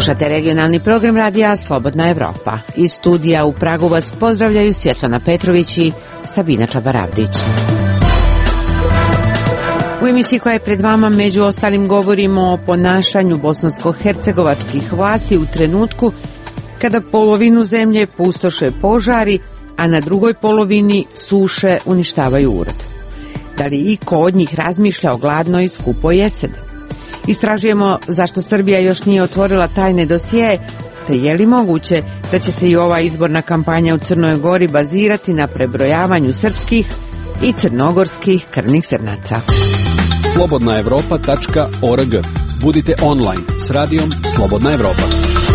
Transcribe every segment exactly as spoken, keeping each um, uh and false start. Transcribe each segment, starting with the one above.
Slušate regionalni program radija Slobodna Evropa. Iz studija u Pragu vas pozdravljaju Svjetlana Petrović i Sabina Čabaravdić. U emisiji koja je pred vama među ostalim govorimo o ponašanju bosansko-hercegovačkih vlasti u trenutku kada polovinu zemlje pustoše požari, a na drugoj polovini suše uništavaju urod. Da li iko od njih razmišlja o gladnoj skupoj jeseni? Istražujemo zašto Srbija još nije otvorila tajne dosije, te je li moguće da će se i ova izborna kampanja u Crnoj Gori bazirati na prebrojavanju srpskih i crnogorskih krvnih zrnaca. slobodna evropa tačka org. Budite online s radijom Slobodna Evropa.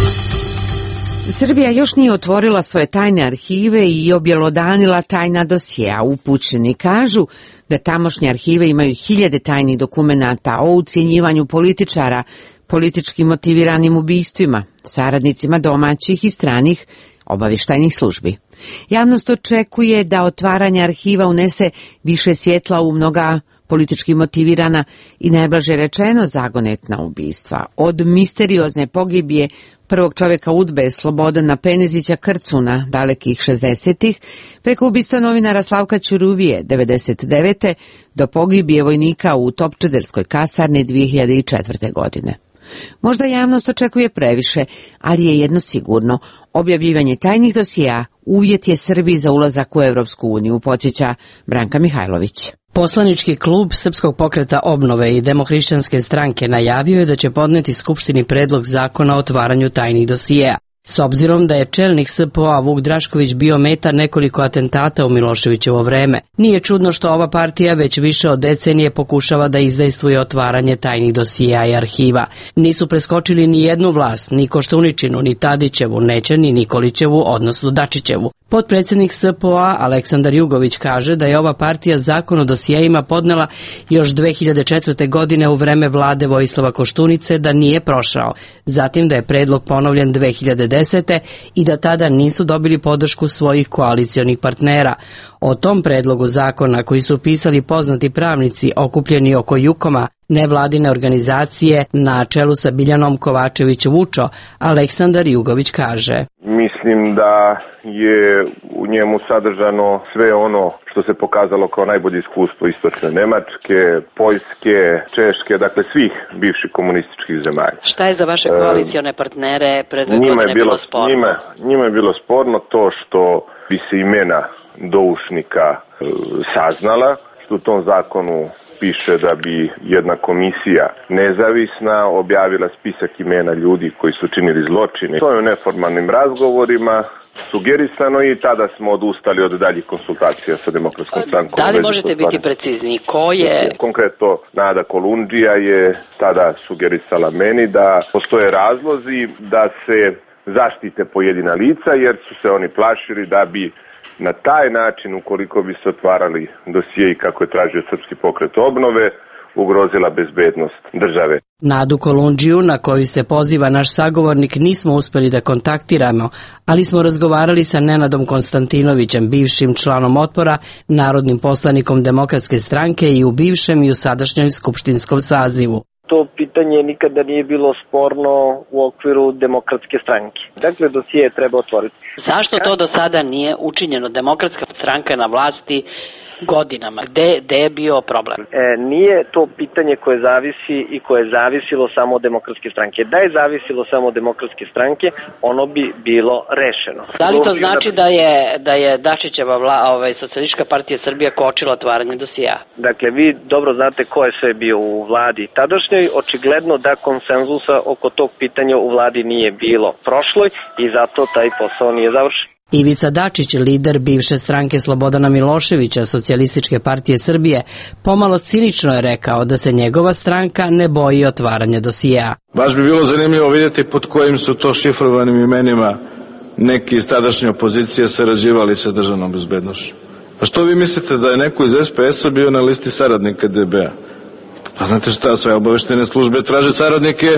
Srbija još nije otvorila svoje tajne arhive i objelodanila tajna dosjea. Upućeni kažu da tamošnje arhive imaju hiljade tajnih dokumenata o ucjenjivanju političara, politički motiviranim ubistvima, saradnicima domaćih i stranih obavještajnih službi. Javnost očekuje da otvaranje arhiva unese više svjetla u mnoga politički motivirana i najblaže rečeno zagonetna ubistva. Od misteriozne pogibije prvog čovjeka udbe Slobodana Penezića Krcuna dalekih šezdesetih, preko ubistva novinara Slavka Ćuruvije devedeset devete do pogibije vojnika u Topčederskoj kasarni dvije hiljade četvrte. godine. Možda javnost očekuje previše, ali je jedno sigurno, objavljivanje tajnih dosija uvjet je Srbiji za ulazak u Evropsku uniju, podsjeća Branka Mihajlović. Poslanički klub Srpskog pokreta obnove i Demohrišćanske stranke najavio je da će podneti Skupštini predlog zakona o otvaranju tajnih dosijeja. S obzirom da je čelnik S P O-a Vuk Drašković bio meta nekoliko atentata u Miloševićevo vreme, nije čudno što ova partija već više od decenije pokušava da izdejstvuje otvaranje tajnih dosijeja i arhiva. Nisu preskočili ni jednu vlast, ni Koštuničinu, ni Tadićevu, neće ni Nikolićevu, odnosno Dačićevu. Potpredsjednik S P O-a Aleksandar Jugović kaže da je ova partija zakon o dosijejima podnela još dve hiljade četvrte. godine u vreme vlade Vojislava Koštunice, da nije prošao, zatim da je predlog ponovljen dve hiljade desete. i da tada nisu dobili podršku svojih koalicionih partnera. O tom predlogu zakona koji su pisali poznati pravnici okupljeni oko Jukoma, nevladine organizacije na čelu sa Biljanom Kovačević Vučo, Aleksandar Jugović kaže: Mislim da je u njemu sadržano sve ono što se pokazalo kao najbolje iskustvo istočne Nemačke, Poljske, Češke, dakle svih bivših komunističkih zemalja. Šta je za vaše koalicione partnere pred dve godine bilo, bilo sporno? Njima, njima je bilo sporno to što bi se imena doušnika e, saznala, što u tom zakonu piše da bi jedna komisija nezavisna objavila spisak imena ljudi koji su činili zločine. To je u neformalnim razgovorima sugerisano i tada smo odustali od daljih konsultacija sa Demokratskom strankom. Da li možete biti precizniji? Ko je? Konkretno Nada Kolundžija je tada sugerisala meni da postoje razlozi da se zaštite pojedina lica jer su se oni plašili da bi na taj način, ukoliko bi se otvarali dosijei kako je tražio Srpski pokret obnove, ugrozila bezbednost države. Nadu Kolundžiju, na koju se poziva naš sagovornik, nismo uspjeli da kontaktiramo, ali smo razgovarali sa Nenadom Konstantinovićem, bivšim članom Otpora, narodnim poslanikom Demokratske stranke i u bivšem i u sadašnjoj skupštinskom sazivu. To pitanje nikada nije bilo sporno u okviru Demokratske stranke. Dakle, dosije treba otvoriti. Zašto to do sada nije učinjeno? Demokratska stranka je na vlasti godinama. Gde, gde je bio problem? E, nije to pitanje koje zavisi i koje je zavisilo samo od Demokratske stranke. Da je zavisilo samo od Demokratske stranke, ono bi bilo rešeno. Da li to znači da je, da je Dačićeva vla, ovaj, Socijalistička partija Srbije kočila otvaranje dosija? Dakle, vi dobro znate ko je sve bio u vladi tadašnjoj. Očigledno da konsenzusa oko tog pitanja u vladi nije bilo prošloj i zato taj posao nije završen. Ivica Dačić, lider bivše stranke Slobodana Miloševića, Socijalističke partije Srbije, pomalo cinično je rekao da se njegova stranka ne boji otvaranja dosijea. Baš bi bilo zanimljivo vidjeti pod kojim su to šifrovanim imenima neki iz tadašnje opozicije sarađivali sa državnom bezbednošću. Pa što vi mislite da je neko iz S P S-a bio na listi saradnika D B A? Pa znate šta, sve obaveštajne službe traže saradnike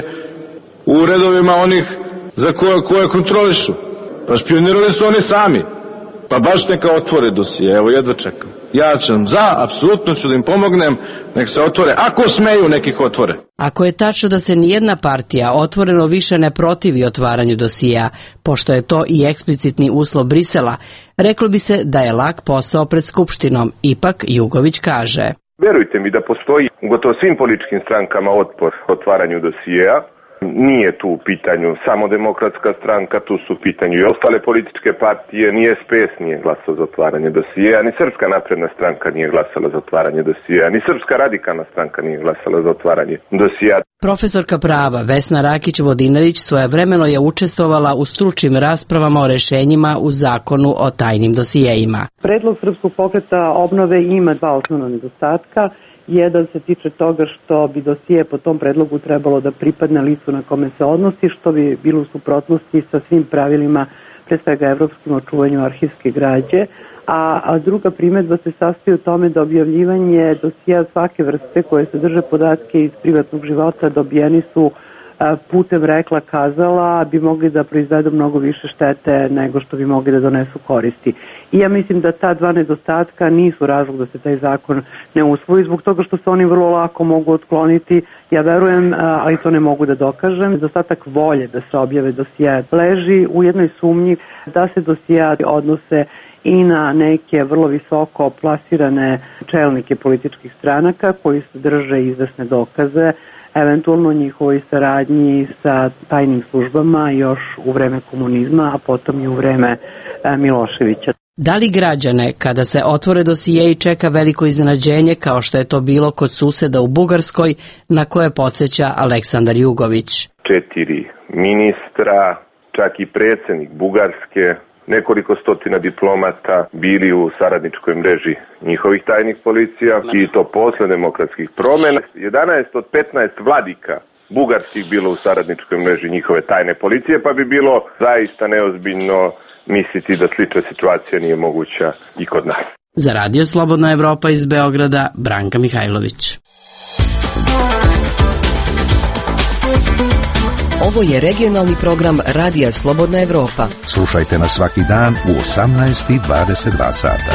u redovima onih za koje, koje kontrolišu. Pa špionirali su oni sami. Pa baš neka otvore dosije, evo jedva čekam. Ja sam za, apsolutno ću da im pomognem, nek se otvore, ako smeju nekih otvore. Ako je tačno da se nijedna partija otvoreno više ne protivi otvaranju dosija, pošto je to i eksplicitni uslov Brisela, reklo bi se da je lak posao pred Skupštinom, ipak Jugović kaže. Verujte mi da postoji u gotovo svim političkim strankama otpor otvaranju dosijeja. Nije tu u pitanju samo Demokratska stranka, tu su u pitanju i ostale političke partije, ni S P S nije glasao za otvaranje dosijeja, ni Srpska napredna stranka nije glasala za otvaranje dosijeja, ni Srpska radikalna stranka nije glasala za otvaranje dosijeja. Profesorka prava Vesna Rakić-Vodinarić svojevremeno je učestvovala u stručnim raspravama o rešenjima u zakonu o tajnim dosijejima. Predlog Srpskog pokreta obnove ima dva osnovna nedostatka. Jedan se tiče toga što bi dosije po tom predlogu trebalo da pripadne licu na kome se odnosi, što bi bilo u suprotnosti sa svim pravilima, pre svega evropskim, o čuvanju arhivske građe. A, a druga primedba se sastoji u tome da objavljivanje dosija svake vrste koje sadrže podatke iz privatnog života dobijeni su putem rekla kazala, bi mogli da proizvedu mnogo više štete nego što bi mogli da donesu koristi. I ja mislim da ta dva nedostatka nisu razlog da se taj zakon ne usvoji, zbog toga što se oni vrlo lako mogu otkloniti. Ja verujem, ali to ne mogu da dokažem. Nedostatak volje da se objave dosije leži u jednoj sumnji da se dosije odnose i na neke vrlo visoko plasirane čelnike političkih stranaka koji se drže izvesne dokaze, eventualno njihovoj saradnji sa tajnim službama još u vreme komunizma, a potom i u vreme Miloševića. Da li građane, kada se otvore dosijeji, čeka veliko iznenađenje kao što je to bilo kod suseda u Bugarskoj, na koje podsjeća Aleksandar Jugović? Četiri ministra, čak i predsjednik Bugarske, nekoliko stotina diplomata bili u saradničkoj mreži njihovih tajnih policija i to posle demokratskih promjena. jedanaest od petnaest vladika bugarskih bilo u saradničkoj mreži njihove tajne policije, pa bi bilo zaista neozbiljno misliti da slična situacija nije moguća i kod nas. Za Radio Slobodna Evropa iz Beograda, Branka Mihajlović. Ovo je regionalni program Radija Slobodna Evropa. Slušajte nas svaki dan u osamnaest i dvadeset dva sata.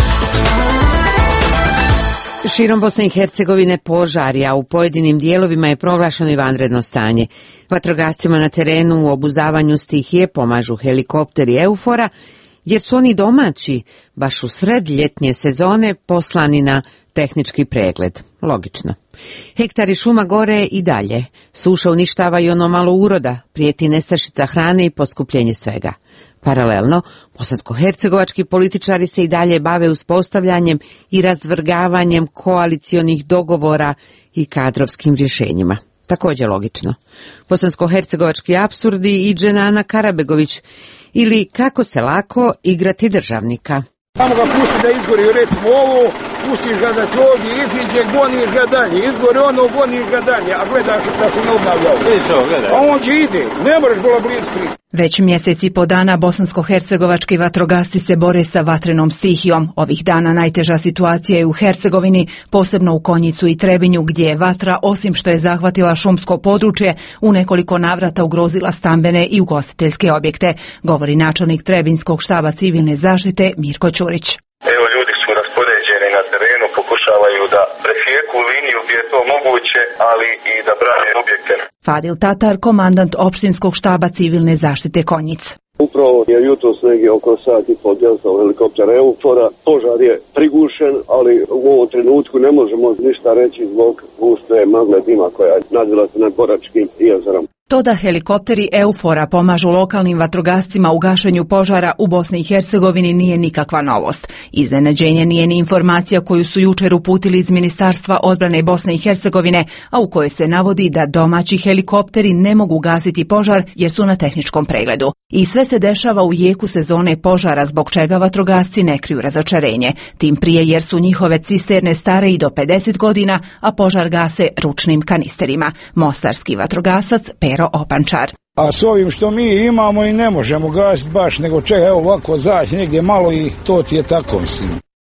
Širom Bosne i Hercegovine požari, a u pojedinim dijelovima je proglašeno i vanredno stanje. Vatrogascima na terenu u obuzavanju stihije pomažu helikopteri Eufora, jer su oni domaći, baš u sred ljetnje sezone, poslani na tehnički pregled. Logično. Hektari šuma gore i dalje. Suša uništava i ono malo uroda, prijeti nestašica hrane i poskupljenje svega. Paralelno, bosansko-hercegovački političari se i dalje bave uspostavljanjem i razvrgavanjem koalicionih dogovora i kadrovskim rješenjima. Također logično. Bosansko-hercegovački apsurdi i Dženana Karabegović, ili kako se lako igrati državnika. Samo ga pusti da izgori, recimo ovo, pustiš ga da se ovdje iziđe, goniš ga dalje, izgori ono, goniš ga dalje, a gledaš da se ne obnavljao. A on će ide, ne možeš bilo bliski. Već mjesec i po dana bosansko-hercegovački vatrogasci se bore sa vatrenom stihijom. Ovih dana najteža situacija je u Hercegovini, posebno u Konjicu i Trebinju, gdje je vatra, osim što je zahvatila šumsko područje, u nekoliko navrata ugrozila stambene i ugostiteljske objekte, govori načelnik Trebinskog štaba civilne zaštite Mirko Ćurić. Evo, ljudi su raspoređeni na terenu, pokušavaju da presjeku liniju gdje je to moguće, ali i da brane objekte. Fadil Tatar, komandant opštinskog štaba civilne zaštite Konjic. Upravo je jutros negdje oko sat i pol djelzao helikopter Eufora. Požar je prigušen, ali u ovom trenutku ne možemo ništa reći zbog guste magle dima koja je nadvila se nad Boračkim jezerom. To da helikopteri Eufora pomažu lokalnim vatrogascima u gašenju požara u Bosni i Hercegovini nije nikakva novost. Iznenađenje nije ni informacija koju su jučer uputili iz Ministarstva odbrane Bosne i Hercegovine, a u kojoj se navodi da domaći helikopteri ne mogu gasiti požar jer su na tehničkom pregledu. I sve se dešava u jeku sezone požara, zbog čega vatrogasci ne kriju razočarenje. Tim prije jer su njihove cisterne stare i do pedeset godina, a požar gase ručnim kanisterima. Mostarski vatrogasac Pero Opančar. A s ovim što mi imamo i ne možemo gasiti baš, nego čekaj, evo ovako zaći negdje malo i to ti je tako, mislim.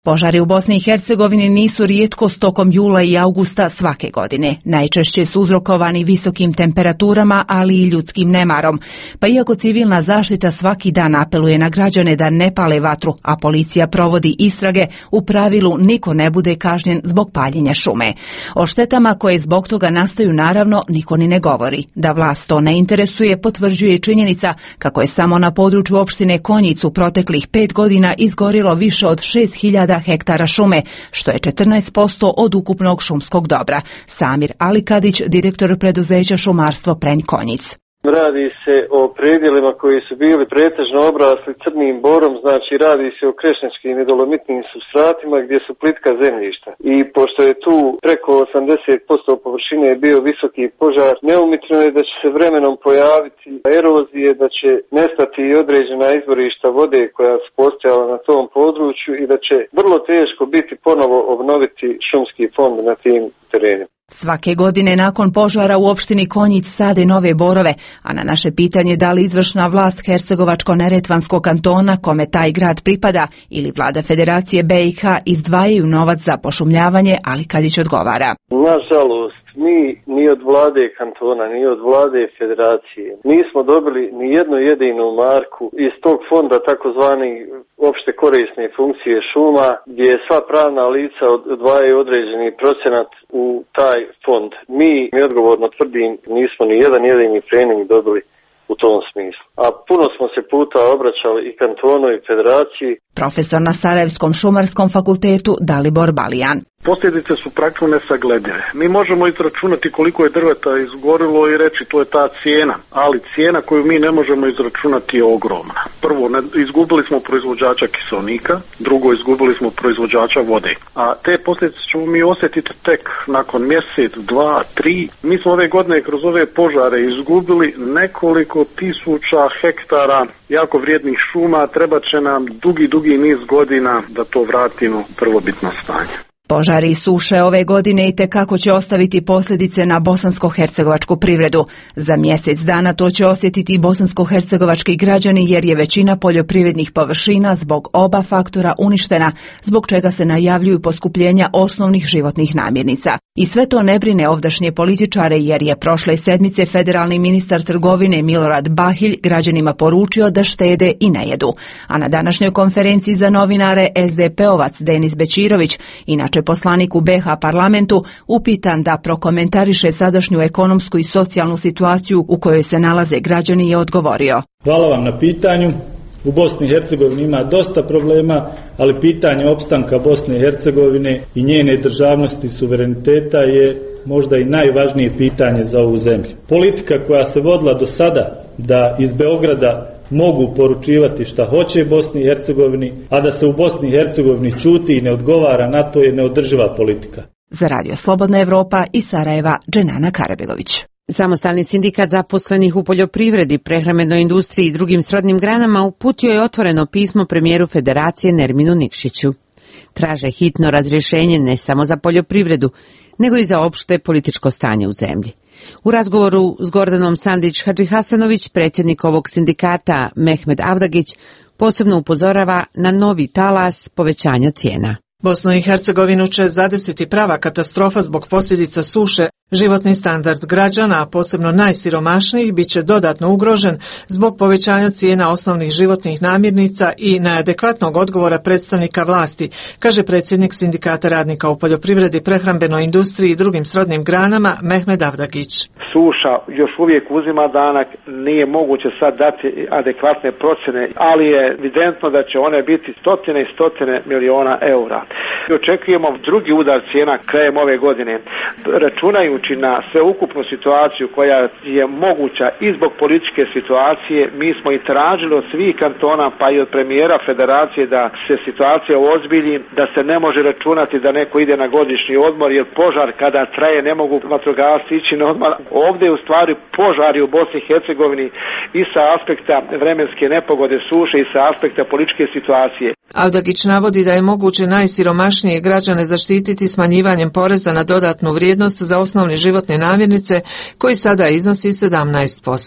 Požari u Bosni i Hercegovini nisu rijetkost tokom jula i augusta svake godine. Najčešće su uzrokovani visokim temperaturama, ali i ljudskim nemarom. Pa iako civilna zaštita svaki dan apeluje na građane da ne pale vatru, a policija provodi istrage, u pravilu niko ne bude kažnjen zbog paljenja šume. O štetama koje zbog toga nastaju naravno niko ni ne govori. Da vlast to ne interesuje potvrđuje i činjenica kako je samo na području opštine Konjic u proteklih pet godina izgorilo više od šest hiljada hektara šume, što je četrnaest posto od ukupnog šumskog dobra. Samir Alikadić, direktor preduzeća Šumarstvo Prenj Konjic. Radi se o predjelima koji su bili pretežno obrasli crnim borom, znači radi se o krešničkim i dolomitnim supstratima gdje su plitka zemljišta. I pošto je tu preko osamdeset posto površine bio visoki požar, neumitno je da će se vremenom pojaviti erozije, da će nestati i određena izvorišta vode koja su postojala na tom području i da će vrlo teško biti ponovo obnoviti šumski fond na tim terenima. Svake godine nakon požara u opštini Konjic sade nove borove, a na naše pitanje da li izvršna vlast Hercegovačko-neretvanskog kantona, kome taj grad pripada, ili vlada Federacije B i H izdvajaju novac za pošumljavanje, Alikadić odgovara. Nažalost, mi ni od vlade kantona, ni od vlade Federacije nismo dobili ni jednu jedinu marku iz tog fonda takozvani opšte korisne funkcije šuma, gdje sva pravna lica odvajaju određeni procenat u taj fond. Mi, mi odgovorno tvrdim, nismo ni jedan jedini trening dobili u tom smislu. A puno smo se puta obraćali i kantonu i Federaciji. Profesor na Sarajevskom šumarskom fakultetu Dalibor Balijan. Posljedice su praktično nesagledive. Mi možemo izračunati koliko je drveta izgorilo i reći to je ta cijena, ali cijena koju mi ne možemo izračunati je ogromna. Prvo, ne, izgubili smo proizvođača kiselnika, drugo, izgubili smo proizvođača vode. A te posljedice ćemo mi osjetiti tek nakon mjesec, dva, tri. Mi smo ove godine kroz ove požare izgubili nekoliko tisuća hektara jako vrijednih šuma, treba će nam dugi, dugi niz godina da to vratimo u prvobitno stanje. Požari i suše ove godine itekako će ostaviti posljedice na bosansko-hercegovačku privredu. Za mjesec dana to će osjetiti i bosansko-hercegovački građani jer je većina poljoprivrednih površina zbog oba faktora uništena, zbog čega se najavljuju poskupljenja osnovnih životnih namirnica. I sve to ne brine ovdašnje političare jer je prošle sedmice federalni ministar trgovine Milorad Bahilj građanima poručio da štede i ne jedu. A na današnjoj konferenciji za novinare es de pe-ovac Denis Bećirović, inače poslanik u be ha parlamentu, upitan da prokomentariše sadašnju ekonomsku i socijalnu situaciju u kojoj se nalaze građani, je odgovorio. Hvala vam na pitanju. U Bosni i Hercegovini ima dosta problema, ali pitanje opstanka Bosne i Hercegovine i njene državnosti i suvereniteta je možda i najvažnije pitanje za ovu zemlju. Politika koja se vodila do sada da iz Beograda mogu poručivati šta hoće Bosni i Hercegovini, a da se u Bosni i Hercegovini ćuti i ne odgovara na to je neodrživa politika. Za Radio Slobodna Evropa iz Sarajeva, Dženana Karabegović. Samostalni sindikat zaposlenih u poljoprivredi, prehrambenoj industriji i drugim srodnim granama uputio je otvoreno pismo premijeru Federacije Nerminu Nikšiću. Traže hitno razrješenje ne samo za poljoprivredu, nego i za opšte političko stanje u zemlji. U razgovoru s Gordanom Sandić Hadžihasanović, predsjednik ovog sindikata Mehmed Avdagić posebno upozorava na novi talas povećanja cijena. Bosnu i Hercegovinu će zadesiti prava katastrofa zbog posljedica suše. Životni standard građana, a posebno najsiromašnijih, bit će dodatno ugrožen zbog povećanja cijena osnovnih životnih namirnica i neadekvatnog odgovora predstavnika vlasti, kaže predsjednik sindikata radnika u poljoprivredi, prehrambenoj industriji i drugim srodnim granama Mehmed Avdagić. Suša još uvijek uzima danak, nije moguće sad dati adekvatne procjene, ali je evidentno da će one biti stotine i stotine miliona eura. Očekujemo drugi udar cijena krajem ove godine. Računajući na sveukupnu situaciju koja je moguća i zbog političke situacije, mi smo i tražili od svih kantona pa i od premijera Federacije da se situacija ozbilji, da se ne može računati da neko ide na godišnji odmor, jer požar kada traje ne mogu vatrogasci ići na odmor. Ovdje je u stvari požari u Bosni i Hercegovini i sa aspekta vremenske nepogode, suše i sa aspekta političke situacije. Avdagić navodi da je moguće najsiromašnije građane zaštititi smanjivanjem poreza na dodatnu vrijednost za osnovne životne namirnice koji sada iznosi sedamnaest posto.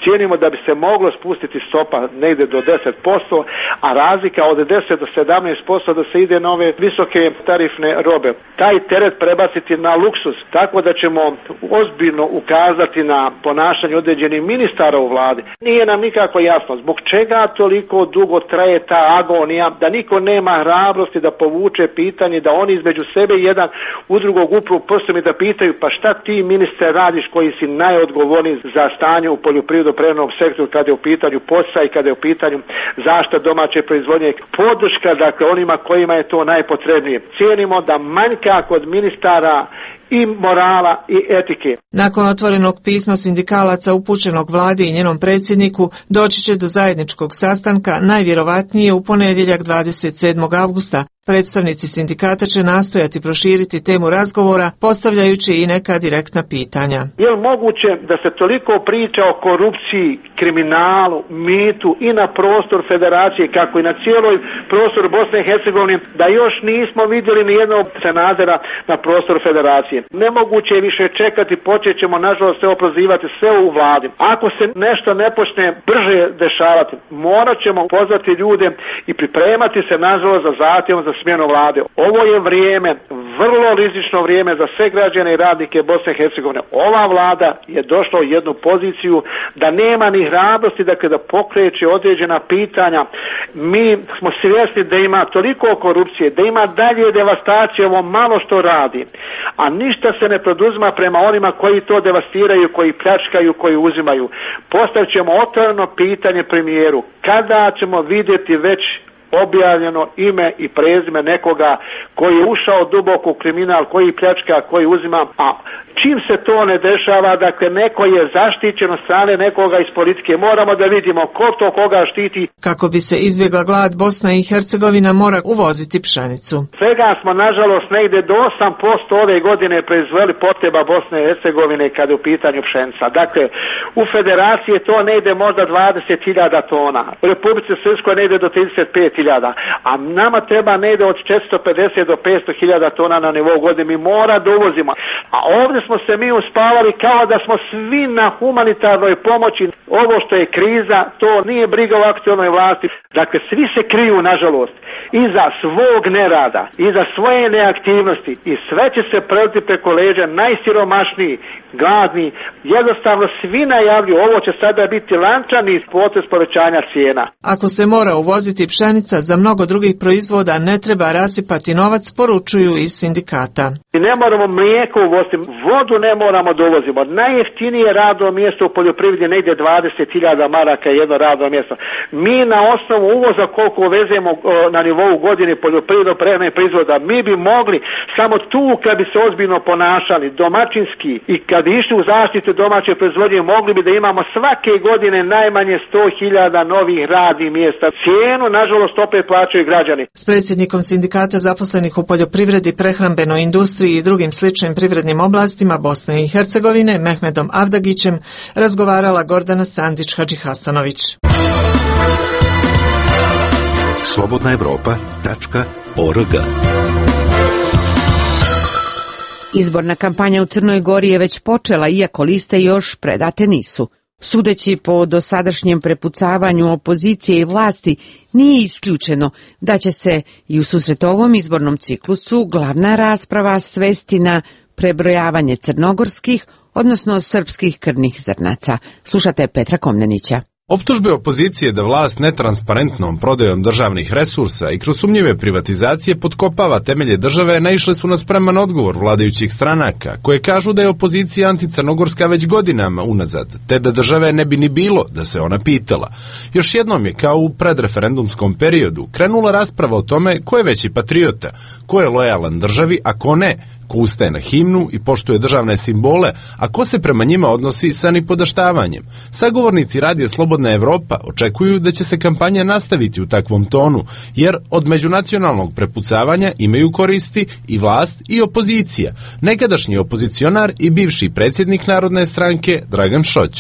cijenimo da bi se moglo spustiti stopa negdje do deset posto, a razlika od deset do sedamnaest posto da se ide na ove visoke tarifne robe. Taj teret prebaciti na luksuz, tako da ćemo ozbiljno ukazati na ponašanje određenih ministara u vladi. Nije nam nikako jasno zbog čega toliko dugo traje ta agonija, da niko nema hrabrosti da povuče pitanje, da oni između sebe jedan u drugog upru prstom i da pitaju pa šta ti ministre radiš koji si najodgovorniji za stanje u poljoprivredno-prehrambenom sektoru kada je u pitanju posjecaj i kada je u pitanju zaštita domaće proizvodnje, podrška dakle onima kojima je to najpotrebnije. Cijenimo da manjka kod ministara i morala i etike. Nakon otvorenog pisma sindikalaca upućenog vladi i njenom predsjedniku, doći će do zajedničkog sastanka najvjerovatnije u ponedjeljak dvadeset sedmog avgusta. Predstavnici sindikata će nastojati proširiti temu razgovora, postavljajući i neka direktna pitanja. Je li moguće da se toliko priča o korupciji, kriminalu, mitu i na prostor federacije, kako i na cijeloj prostoru Bosne i Hercegovine, da još nismo vidjeli ni jednog senatera na prostoru federacije? Nemoguće je više čekati, počet ćemo nažalost se oprozivati sve u vladi. Ako se nešto ne počne brže dešavati, morat ćemo pozvati ljude i pripremati se nažalost za zahtjevom za smjenu vlade. Ovo je vrijeme, vrlo rizično vrijeme za sve građane i radnike Bosne i Hercegovine. Ova vlada je došla u jednu poziciju da nema ni hrabrosti dakle, da pokreće određena pitanja. Mi smo svjesni da ima toliko korupcije, da ima dalje devastacije ovo malo što radi, a ništa se ne poduzima prema onima koji to devastiraju, koji pljačkaju, koji uzimaju. Postavit ćemo otvoreno pitanje premijeru. Kada ćemo vidjeti već objavljeno ime i prezime nekoga koji je ušao duboko u kriminal, koji pljačka, koji uzima, a čim se to ne dešava, dakle neko je zaštićen od strane nekoga iz politike, moramo da vidimo ko to koga štiti. Kako bi se izbjegla glad, Bosna i Hercegovina mora uvoziti pšenicu. Svega smo nažalost negdje do osam posto ove godine proizveli potreba Bosne i Hercegovine kada je u pitanju pšenica. Dakle, u federaciji je to negdje možda dvadeset hiljada tona, u Republici Srpskoj negdje do trideset pet hiljada, a nama treba negdje od četiristo pedeset do petsto hiljada tona na nivou godine, mi mora da uvozimo. A ovdje smo se mi uspavali kao da smo svi na humanitarnoj pomoći. Ovo što je kriza, to nije briga u aktualnoj vlasti. Dakle, svi se kriju, nažalost, iza svog nerada, iza svoje neaktivnosti i sve će se preliti preko leđa najsiromašniji, gladni. Jednostavno svi najavljuju, ovo će sada biti lančani potez povećanja cijena. Ako se mora uvoziti pšenica, za mnogo drugih proizvoda ne treba rasipati novac, poručuju iz sindikata. I ne moramo mlijeko uvoziti, vodu ne moramo da uvozimo. Najjeftinije radno mjesto u poljoprivredi negdje dvadeset hiljada maraka jedno radno mjesto. Mi na osnovu uvoza koliko uvezemo na nivou godine poljoprivredno-prehrambenih proizvoda, mi bi mogli samo tu kad bi se ozbiljno ponašali, domaćinski i kad bi išli u zaštitu domaće proizvodnje, mogli bi da imamo svake godine najmanje sto hiljada novih radnih mjesta. Cijenu, nažalost, opet plaćaju građani. S predsjednikom sindikata zaposlenih u poljoprivredi, prehrambenoj industriji i drugim sličnim privrednim oblastima Bosne i Hercegovine, Mehmedom Avdagićem, razgovarala Gordana Sandić-Hadžihasanović. slobodna evropa tačka org. Izborna kampanja u Crnoj Gori je već počela, iako liste još predate nisu. Sudeći po dosadašnjem prepucavanju opozicije i vlasti, nije isključeno da će se i u susret ovom izbornom ciklusu glavna rasprava svesti na prebrojavanje crnogorskih, odnosno srpskih krvnih zrnaca. Slušate Petra Komnenića. Optužbe opozicije da vlast netransparentnom prodajom državnih resursa i kroz sumnjive privatizacije potkopava temelje države naišle su na spreman odgovor vladajućih stranaka, koje kažu da je opozicija anticrnogorska već godinama unazad, te da države ne bi ni bilo da se ona pitala. Još jednom je, kao u predreferendumskom periodu, krenula rasprava o tome ko je veći patriota, ko je lojalan državi, a ko ne, ko ustaje na himnu i poštuje državne simbole, a ko se prema njima odnosi sa nipodaštavanjem. Sagovornici Radija Slobodna Evropa očekuju da će se kampanja nastaviti u takvom tonu, jer od međunacionalnog prepucavanja imaju koristi i vlast i opozicija. Nekadašnji opozicionar i bivši predsjednik Narodne stranke Dragan Šoć.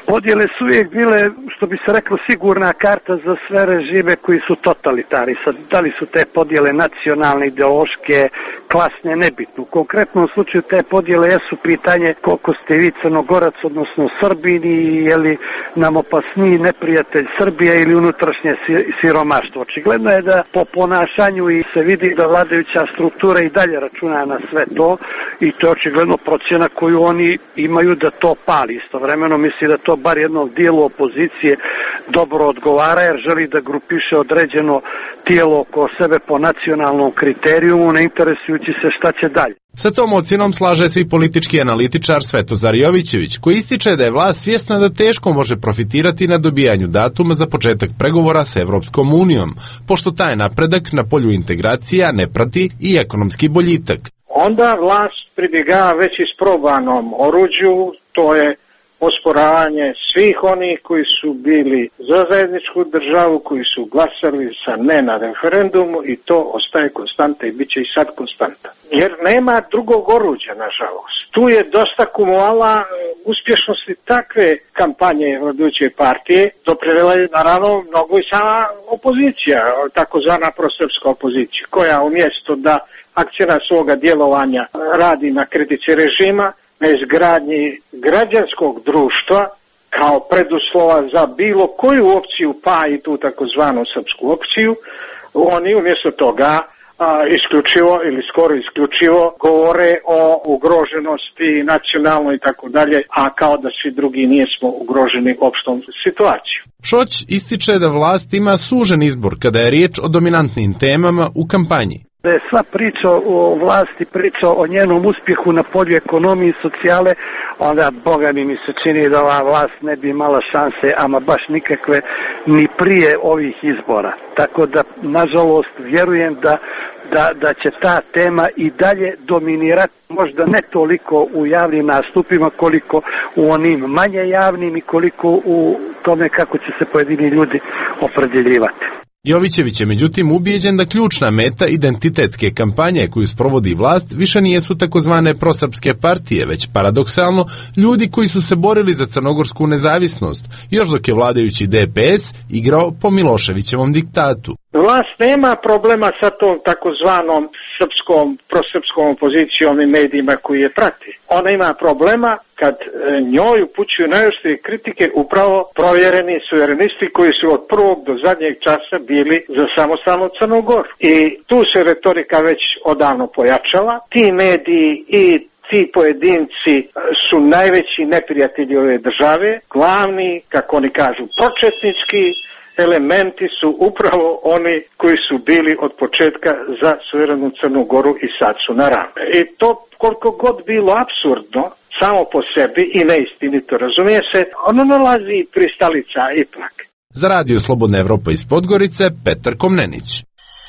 Podjele su uvijek bile, što bi se reklo, sigurna karta za sve režime koji su totalitari. Sad, da li su te podjele nacionalne, ideološke, klasne, nebitno. U konkretnom slučaju te podjele jesu pitanje koliko ste vi Crnogorac, odnosno Srbin, i je li nam opasniji neprijatelj Srbije ili unutrašnje siromaštvo. Očigledno je da po ponašanju i se vidi da vladajuća struktura i dalje računa na sve to i to je očigledno procjena koju oni imaju da to pali. Istovremeno misli da to bar jednom dijelu opozicije dobro odgovara jer želi da grupiše određeno tijelo oko sebe po nacionalnom kriterijumu, ne interesujući se šta će dalje. Sa tom ocjenom slaže se i politički analitičar Svetozar Jovićević, koji ističe da je vlast svjesna da teško može profitirati na dobijanju datuma za početak pregovora sa Evropskom unijom, pošto taj napredak na polju integracija ne prati i ekonomski boljitak. Onda vlast pribjegava već isprobanom oruđu, to je osporavanje svih onih koji su bili za zajedničku državu, koji su glasali sa ne na referendumu i to ostaje konstanta i bit će i sad konstanta. Jer nema drugog oruđa, nažalost. Tu je dosta kumuvala uspješnosti takve kampanje vladajuće partije, doprinijela je naravno mnogo i sama opozicija, takozvana prosrpska opozicija, koja umjesto da akcija svoga djelovanja radi na kritici režima, na izgradnji građanskog društva kao preduslova za bilo koju opciju, pa i tu takozvanu srpsku opciju, oni umjesto toga a, isključivo ili skoro isključivo govore o ugroženosti nacionalnoj i tako dalje, a kao da svi drugi nismo ugroženi opštom situacijom. Šoć ističe da vlast ima sužen izbor kada je riječ o dominantnim temama u kampanji. Da je sva priča o vlasti, priča o njenom uspjehu na polju ekonomije i socijale, onda boga mi mi se čini da ova vlast ne bi imala šanse, ama baš nikakve, ni prije ovih izbora. Tako da, nažalost, vjerujem da, da, da će ta tema i dalje dominirati, možda ne toliko u javnim nastupima, koliko u onim manje javnim i koliko u tome kako će se pojedini ljudi opredjeljivati. Jovićević je međutim ubijeđen da ključna meta identitetske kampanje koju sprovodi vlast više nijesu takozvane prosrpske partije, već paradoksalno ljudi koji su se borili za crnogorsku nezavisnost, još dok je vladajući D P S igrao po Miloševićevom diktatu. Vlast nema problema sa tom takozvanom srpskom, prosrpskom opozicijom i medijima koji je prati. Ona ima problema kad njoj upućuju najoštrije kritike upravo provjereni suverenisti koji su od prvog do zadnjeg časa bili za samostalnu Crnu Goru. I tu se retorika već odavno pojačala. Ti mediji i ti pojedinci su najveći neprijatelji ove države, glavni, kako oni kažu, početnički elementi su upravo oni koji su bili od početka za suverenu Crnu Goru i sad su na rame. I to koliko god bilo apsurdno samo po sebi i neistinito, razumije se, ono nalazi pristalica ipak. Za Radio Slobodna Evropa iz Podgorice, Petar Komnenić.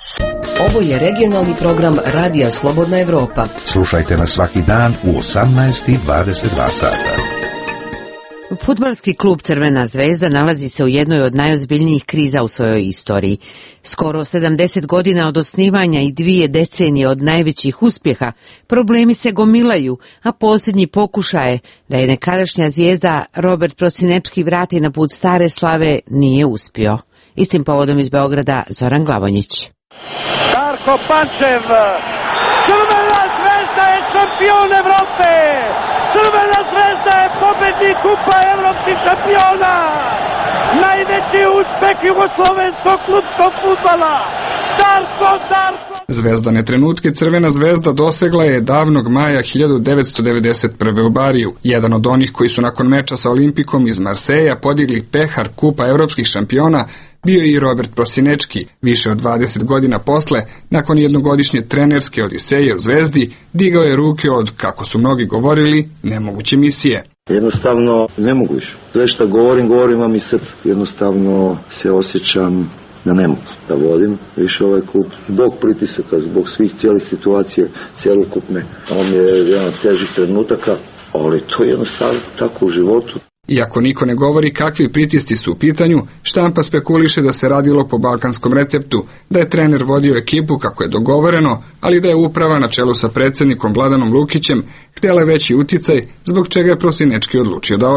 Ovo je regionalni program Radija Slobodna Evropa. Slušajte nas svaki dan u osamnaest i dvadeset dva sata. Fudbalski klub Crvena zvezda nalazi se u jednoj od najozbiljnijih kriza u svojoj istoriji. Skoro sedamdeset godina od osnivanja i dvije decenije od najvećih uspjeha, problemi se gomilaju, a posljednji pokušaj je da je nekadašnja zvijezda Robert Prosinečki vrati na put stare slave nije uspio. Istim povodom iz Beograda Zoran Glavonjić. Darko Pančev, Crvena zvezda je šampion Evrope! Crvena zvezda je pobednik kupa evropskih šampiona! Najveći uspeh jugoslovenskog klubskog fudbala! Darko, Darko! Zvezdane trenutke Crvena zvezda dosegla je davnog maja hiljadu devetsto devedeset prve u Bariju. Jedan od onih koji su nakon meča sa Olimpikom iz Marseja podigli pehar kupa evropskih šampiona bio je i Robert Prosinečki. Više od dvadeset godina posle, nakon jednogodišnje trenerske odiseje u Zvezdi, digao je ruke od, kako su mnogi govorili, nemoguće misije. Jednostavno ne mogu više. Sve što govorim, govorim vam iz srca. Jednostavno se osjećam da ne mogu da vodim više ovaj klub. Zbog pritisaka, zbog svih cijeli situacije, cjelokupne. On je jedan od težih trenutaka, ali to je jednostavno tako u životu. Iako niko ne govori kakvi pritisci su u pitanju, štampa spekuliše da se radilo po balkanskom receptu, da je trener vodio ekipu kako je dogovoreno, ali da je uprava na čelu sa predsjednikom Vladanom Lukićem htjela veći uticaj, zbog čega je Prosinečki odlučio da ode.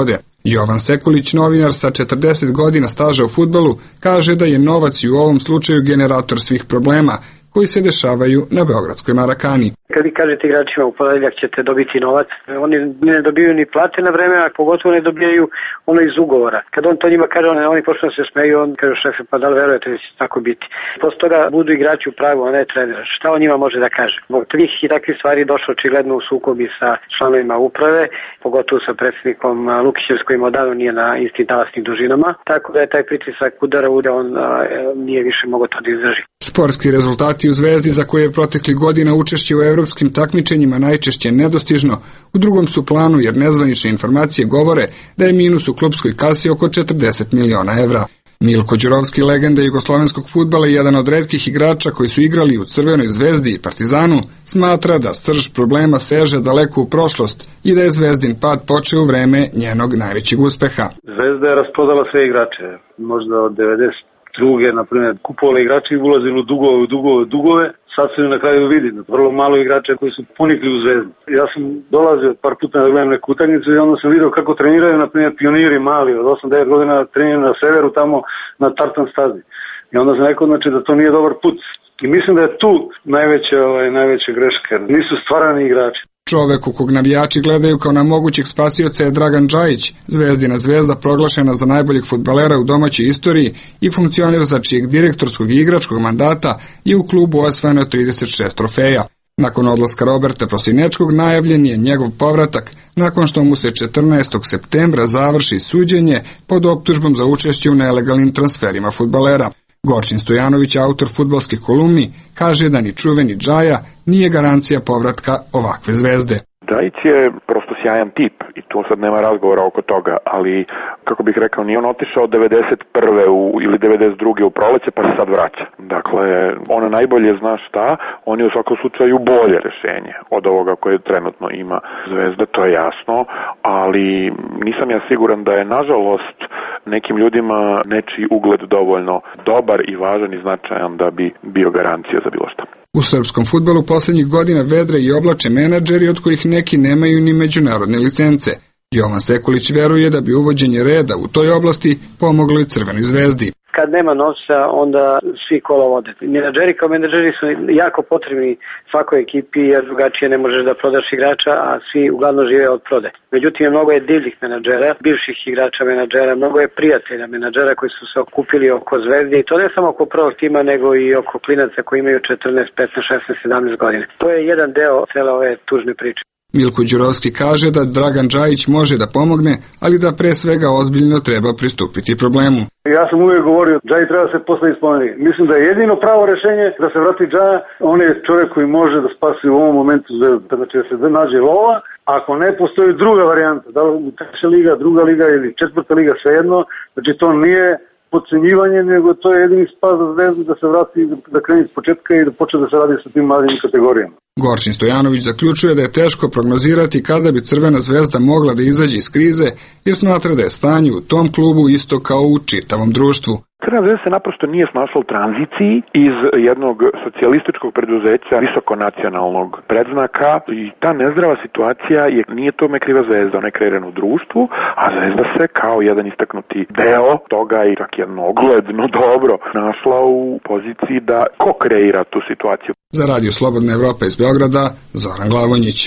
Jovan Sekulić, novinar sa četrdeset godina staža u fudbalu, kaže da je novac i u ovom slučaju generator svih problema koji se dešavaju na beogradskoj Marakani. Kad vi kažete igračima u ponedeljak ćete dobiti novac, oni ne dobiju ni plate na vreme, a pogotovo ne dobijaju ono iz ugovora. Kad on to njima kaže, oni, oni počnu da se smeju, on kaže šefe, pa da li verujete da će tako biti. Posle toga budu igrači u pravu, a ne trener. Šta on njima može da kaže? Zbog tvih i takvih stvari došlo očigledno u sukobi sa članovima uprave, pogotovo sa predsjednikom Lukićem s kojim odavno nije na istim talasnim dužinama, tako da je taj pritisak udara ude, on a, nije više mogao to da izdrži. Sportski rezultati u Zvezdi, za koje je protekli godina učešće u evropskim takmičenjima najčešće nedostižno, u drugom su planu jer nezvanične informacije govore da je minus u klupskoj kasi oko četrdeset miliona evra. Milko Đurovski, legenda jugoslovenskog fudbala i jedan od retkih igrača koji su igrali u Crvenoj Zvezdi i Partizanu, smatra da srž problema seže daleko u prošlost i da je Zvezdin pad počeo u vreme njenog najvećeg uspeha. Zvezda je rasprodala sve igrače, možda od devedeset druge, na primjer, kupovali igrači i ulazili u dugove, u dugove, u dugove. Sad se na kraju vidi, vrlo malo igrača koji su ponikli u Zvezdu. Ja sam dolazio par puta da gledam neku utakmicu i onda sam vidio kako treniraju, na primjer, pioniri mali od osam devet godina treniraju na severu, tamo na tartan stazi. I onda sam rekao, znači, da to nije dobar put. I mislim da je tu najveća, ovaj, najveća greška. Nisu stvarani igrači. Čoveku kog navijači gledaju kao na mogućeg spasioca je Dragan Džajić, Zvezdina zvezda proglašena za najboljeg fudbalera u domaćoj istoriji i funkcioner za čijeg direktorskog i igračkog mandata je u klubu osvojeno trideset šest trofeja. Nakon odlaska Roberta Prosinečkog najavljen je njegov povratak nakon što mu se četrnaestog septembra završi suđenje pod optužbom za učešće u nelegalnim transferima fudbalera. Gorčin Stojanović, autor fudbalske kolumni, kaže da ni čuveni Džaja nije garancija povratka ovakve zvezde. Džajić je prosto sjajan tip i tu sad nema razgovora oko toga, ali kako bih rekao, nije on otišao devedeset prve u, ili devedeset druge u proleće pa se sad vraća. Dakle, on najbolje zna šta, on je u svakom slučaju bolje rešenje od ovoga koje trenutno ima Zvezda, to je jasno, ali nisam ja siguran da je nažalost nekim ljudima nečiji ugled dovoljno dobar i važan i značajan da bi bio garancija za bilo šta. U srpskom fudbalu posljednjih godina vedre i oblače menadžeri od kojih neki nemaju ni međunarodne licence. Jovan Sekulić veruje da bi uvođenje reda u toj oblasti pomoglo i Crvenoj Zvezdi. Kad nema novca, onda svi kola vode. Menadžeri kao menadžeri su jako potrebni svakoj ekipi, jer drugačije ne možeš da prodaš igrača, a svi uglavnom žive od prode. Međutim, mnogo je divljih menadžera, bivših igrača menadžera, mnogo je prijatelja menadžera koji su se okupili oko Zvezde, i to ne samo oko prvog tima, nego i oko klinaca koji imaju četrnaest, petnaest, šesnaest, sedamnaest godina. To je jedan deo cele ove tužne priče. Milko Đurovski kaže da Dragan Džajić može da pomogne, ali da pre svega ozbiljno treba pristupiti problemu. Ja sam uvijek govorio, Džaji treba se posle ispomenuti. Mislim da je jedino pravo rešenje da se vrati Džaja, on je čovjek koji može da spasi u ovom momentu Zvezdu. Znači da se nađe lova, ako ne postoji druga varijanta, da li treća liga, druga liga ili četvrta liga, svejedno, znači to nije podcenjivanje, nego to je jedini spas za Zvezdu da se vrati, da kreni iz početka i da počne da se radi sa tim mladim kategorijama. Gorčin Stojanović zaključuje da je teško prognozirati kada bi Crvena Zvezda mogla da izađe iz krize, jer smatra da je stanje u tom klubu isto kao u čitavom društvu. Crvena Zvezda se naprosto nije snašla u tranziciji iz jednog socijalističkog preduzeća visokonacionalnog predznaka i ta nezdrava situacija je, nije tome kriva Zvezda, ona je kreirana u društvu, a Zvezda se kao jedan istaknuti deo toga i čak jedno ogledno dobro našla u poziciji da ko kreira tu situaciju. Za Radio Slobodna Evropa iz Beograda, Zoran Glavonjić.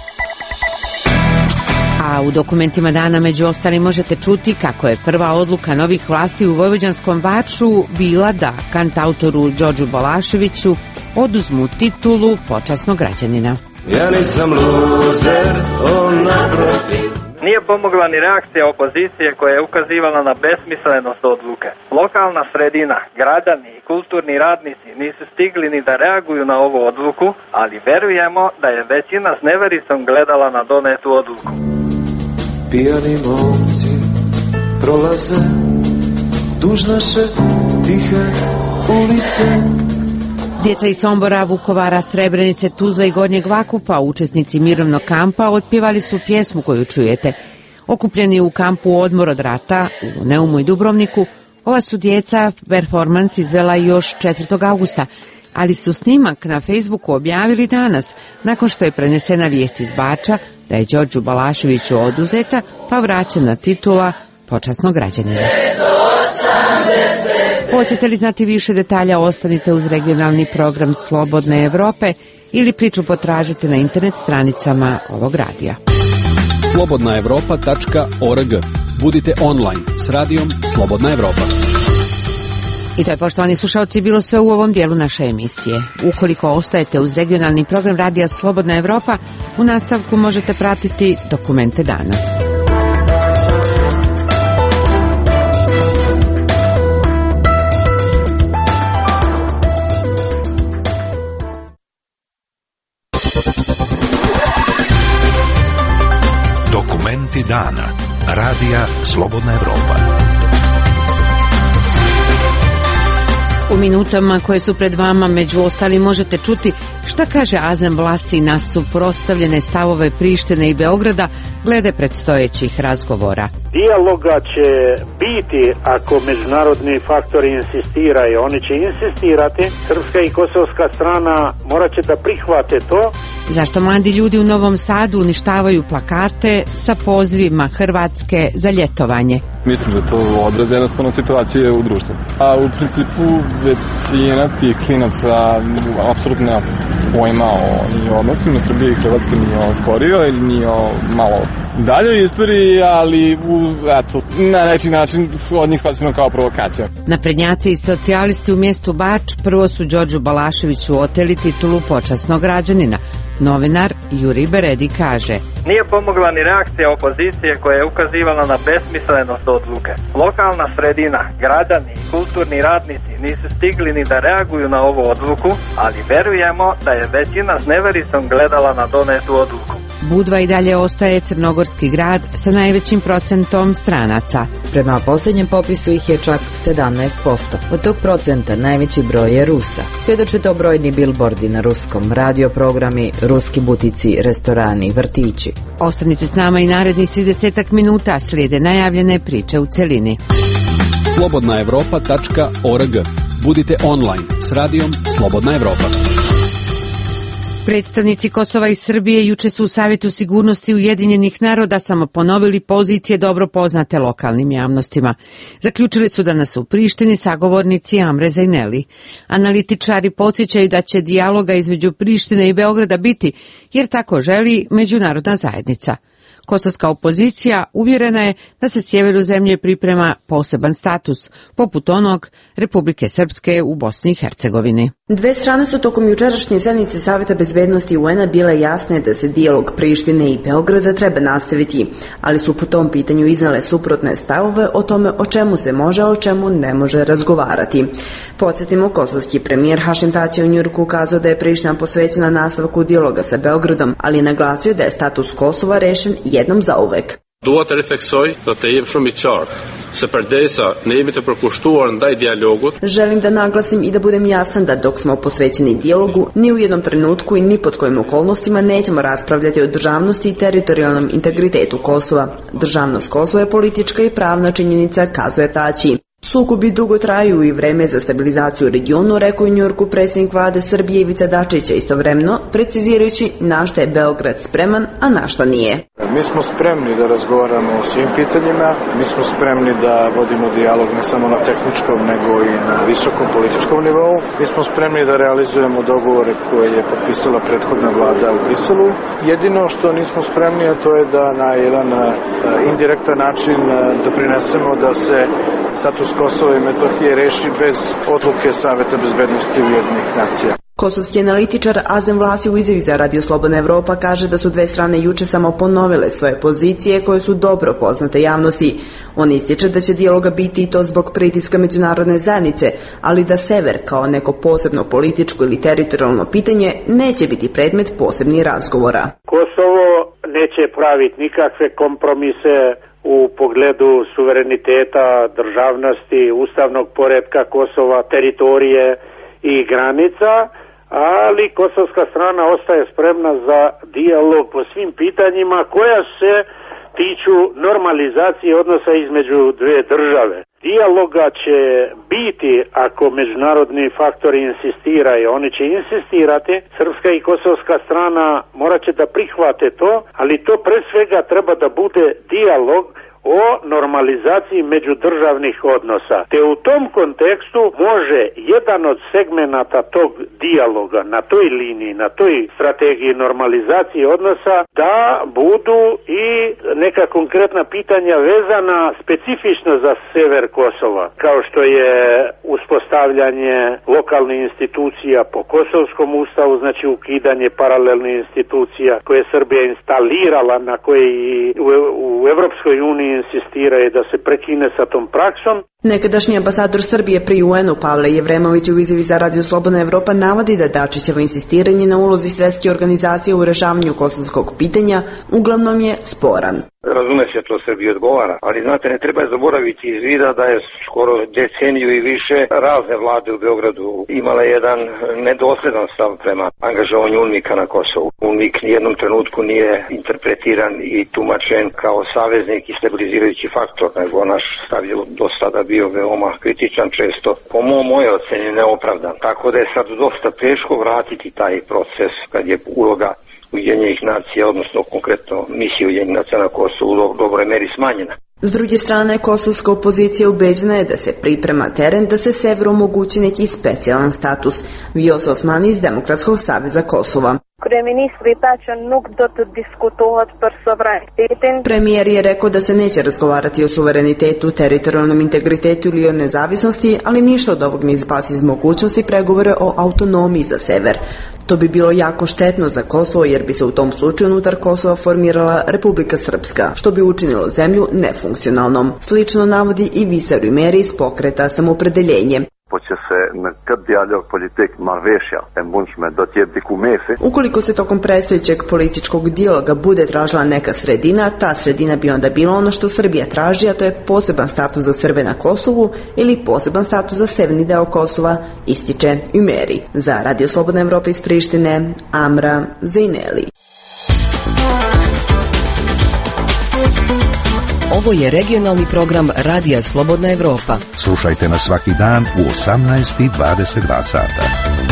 A u dokumentima dana među ostalim možete čuti kako je prva odluka novih vlasti u vojvođanskom Baču bila da kantautoru Đorđu Balaševiću oduzmu titulu počasnog građanina. Ja nisam luzer, on naprotiv. Nije pomogla ni reakcija opozicije koja je ukazivala na besmislenost odluke. Lokalna sredina, građani i kulturni radnici nisu stigli ni da reaguju na ovu odluku, ali verujemo da je većina s nevericom gledala na donetu odluku. Pijani momci prolaze duž naše tihe ulice. Djeca iz Sombora, Vukovara, Srebrenice, Tuzle i Gornjeg Vakufa, učesnici mirovnog kampa, otpjevali su pjesmu koju čujete. Okupljeni u kampu Odmor od rata u Neumu i Dubrovniku, ova su djeca performans izvela još četvrtog augusta, ali su snimak na Facebooku objavili danas, nakon što je prenesena vijest iz Bača da je Đorđu Balaševiću oduzeta pa vraćena titula počasnog građanina. Hoćete li znati više detalja, ostanite uz regionalni program Slobodne Evrope ili priču potražite na internet stranicama ovog radija. slobodna evropa tačka org. Budite online s radijom Slobodna Evropa. I to je, poštovani slušalci, bilo sve u ovom dijelu naše emisije. Ukoliko ostajete uz regionalni program radija Slobodna Evropa, u nastavku možete pratiti dokumente dana. Dokumenti dana. Radija Slobodna Evropa. U minutama koje su pred vama, među ostalim, možete čuti šta kaže Azem Vlasi na suprotstavljene stavove Prištine i Beograda glede predstojećih razgovora. Dijaloga će biti ako međunarodni faktori insistiraju. Oni će insistirati, srpska i kosovska strana morat će da prihvate to. Zašto mladi ljudi u Novom Sadu uništavaju plakate sa pozivima Hrvatske za ljetovanje? Mislim da to odraz jednostavno situacije u društvu. A u principu većina tih klinaca apsolutno nema pojma o ni odnosima Srbije i Hrvatske, ni o skorio ili ni o malo dalje istoriji, ali u, eto, na neki način od njih shvaćeno kao provokacija. Naprednjaci i socijalisti u mjestu Bač prvo su Đorđu Balaševiću oteli titulu počasnog građanina. Novinar Juri Beredi kaže: Nije pomogla ni reakcija opozicije koja je ukazivala na besmislenost odluke. Lokalna sredina, građani i kulturni radnici nisu stigli ni da reaguju na ovu odluku, ali verujemo da je većina s neverisom gledala na donetu odluku. Budva i dalje ostaje crnogorski grad sa najvećim procentom stranaca. Prema posljednjem popisu ih je čak sedamnaest posto. Od tog procenta najveći broj je Rusa. Svjedoče to brojni bilbordi na ruskom, radioprogrami, ruski butici, restorani, vrtići. Ostanite s nama i narednih trideset minuta, slijede najavljene priče u celini. slobodna evropa tačka org. Budite online s radijom Slobodna Evropa. Predstavnici Kosova i Srbije juče su u Savjetu sigurnosti Ujedinjenih naroda samo ponovili pozicije dobro poznate lokalnim javnostima. Zaključili su da nas u Prištini sagovornici Amre Zajneli. Analitičari podsjećaju da će dijaloga između Prištine i Beograda biti, jer tako želi međunarodna zajednica. Kosovska opozicija uvjerena je da se sjeveru zemlje priprema poseban status, poput onog Republike Srpske u Bosni i Hercegovini. Dve strane su tokom jučerašnje sednice Savjeta bezbednosti U N-a bile jasne da se dijalog Prištine i Beograda treba nastaviti, ali su po tom pitanju iznale suprotne stavove o tome o čemu se može, a o čemu ne može razgovarati. Podsjetimo, kosovski premijer Hašim Tači u Njujorku ukazao da je Priština posvećena nastavku dijaloga sa Beogradom, ali naglasio da je status Kosova rešen jednom zauvek. Dua të rithekësoj do të jem shumë i qartë se përdesa ne jemi të përkushtuar ndaj dijalogut. Želim da naglasim i da budem jasan da dok smo posvećeni dijalogu, ni u jednom trenutku i ni pod kojim okolnostima nećemo raspravljati o državnosti i teritorijalnom integritetu Kosova. Državnost Kosova je politička i pravna činjenica, kazuje Tači. Sukobi dugo traju i vreme za stabilizaciju u regionu, rekao u Njujorku predsjednik vlade Srbije Ivica Dačić, istovremeno precizirajući na šta je Beograd spreman, a na šta nije. Mi smo spremni da razgovaramo o svim pitanjima, mi smo spremni da vodimo dijalog ne samo na tehničkom nego i na visokom političkom nivou. Mi smo spremni da realizujemo dogovore koje je potpisala prethodna vlada u Briselu. Jedino što nismo spremni, a to je da na jedan indirektan način doprinesemo da se status Kosova i Metohije reši bez odluke Saveta bezbednosti Ujedinjenih nacija. Kosovski analitičar Azem Vlasi u izjavi za Radio Slobodna Evropa kaže da su dve strane juče samo ponovile svoje pozicije koje su dobro poznate javnosti. On ističe da će dijaloga biti i to zbog pritiska međunarodne zajednice, ali da sever kao neko posebno političko ili teritorijalno pitanje neće biti predmet posebnih razgovora. Kosovo neće praviti nikakve kompromise u pogledu suvereniteta, državnosti, ustavnog poretka Kosova, teritorije i granica, ali kosovska strana ostaje spremna za dijalog po svim pitanjima koja se tiču normalizacije odnosa između dve države. Dijaloga će biti ako međunarodni faktori insistiraju, oni će insistirati, srpska i kosovska strana morat će da prihvate to, ali to pre svega treba da bude dijalog o normalizaciji međudržavnih odnosa. Te u tom kontekstu može jedan od segmenata tog dijaloga na toj liniji, na toj strategiji normalizacije odnosa da budu i neka konkretna pitanja vezana specifično za sever Kosova, kao što je uspostavljanje lokalnih institucija po kosovskom ustavu, znači ukidanje paralelnih institucija koje je Srbija instalirala, na koje i u, u Evropskoj uniji insistiraju da se prekine sa tom praksom. Nekadašnji ambasador Srbije pri U N-u Pavle Jevremović u izjavi za Radio Slobodna Evropa navodi da Dačićevo insistiranje na ulozi Svetske organizacije u rešavanju kosovskog pitanja uglavnom je sporan. Razume se, to Srbiji odgovara, ali znate, ne treba zaboraviti iz vida da je skoro deceniju i više razne vlade u Beogradu imale jedan nedosledan stav prema angažovanju UNMIK-a na Kosovu. UNMIK nijednom trenutku nije interpretiran i tumačen kao saveznik i stabilizirajući faktor, nego naš stav je do sada bio veoma kritičan, često po mojoj moje oceni neopravdan. Tako da je sad dosta teško vratiti taj proces kad je uloga Ujedinjenih nacija, odnosno konkretno misije Ujedinjenih nacija na Kosovu u dobroj meri smanjena. S druge strane, kosovska opozicija ubeđena je da se priprema teren da se severu omogući neki specijalan status. Vijos Osmani iz Demokratskog saveza Kosova. Premijer je rekao da se neće razgovarati o suverenitetu, teritorijalnom integritetu ili o nezavisnosti, ali ništa od ovog ne izbaci iz mogućnosti pregovore o autonomiji za sever. To bi bilo jako štetno za Kosovo jer bi se u tom slučaju unutar Kosova formirala Republika Srpska, što bi učinilo zemlju nefunkcionalnom. Slično navodi i Visar Ymeri iz pokreta Samoopredeljenje. Ukoliko se tokom predstojećeg političkog dijaloga bude tražila neka sredina, ta sredina bi onda bila ono što Srbija traži, a to je poseban status za Srbe na Kosovu ili poseban status za severni deo Kosova, ističe Ymeri. Za Radio Slobodna Evropa iz Prištine, Amra Zejneli. Ovo je regionalni program Radija Slobodna Evropa. Slušajte nas svaki dan u osamnaest i dvadeset dva sata.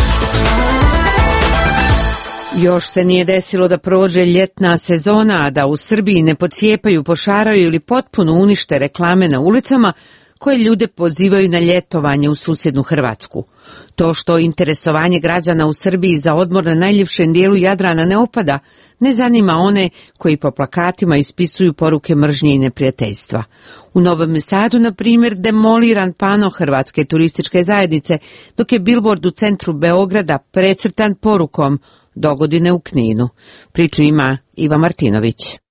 Još se nije desilo da prođe ljetna sezona, a da u Srbiji ne pocijepaju, pošaraju ili potpuno unište reklame na ulicama koje ljude pozivaju na ljetovanje u susjednu Hrvatsku. To što interesovanje građana u Srbiji za odmor na najljepšem dijelu Jadrana ne opada, ne zanima one koji po plakatima ispisuju poruke mržnje i neprijateljstva. U Novom Sadu, na primjer, demoliran pano Hrvatske turističke zajednice, dok je bilbord u centru Beograda precrtan porukom "Dogodine u Kninu". Priču ima Iva Martinović.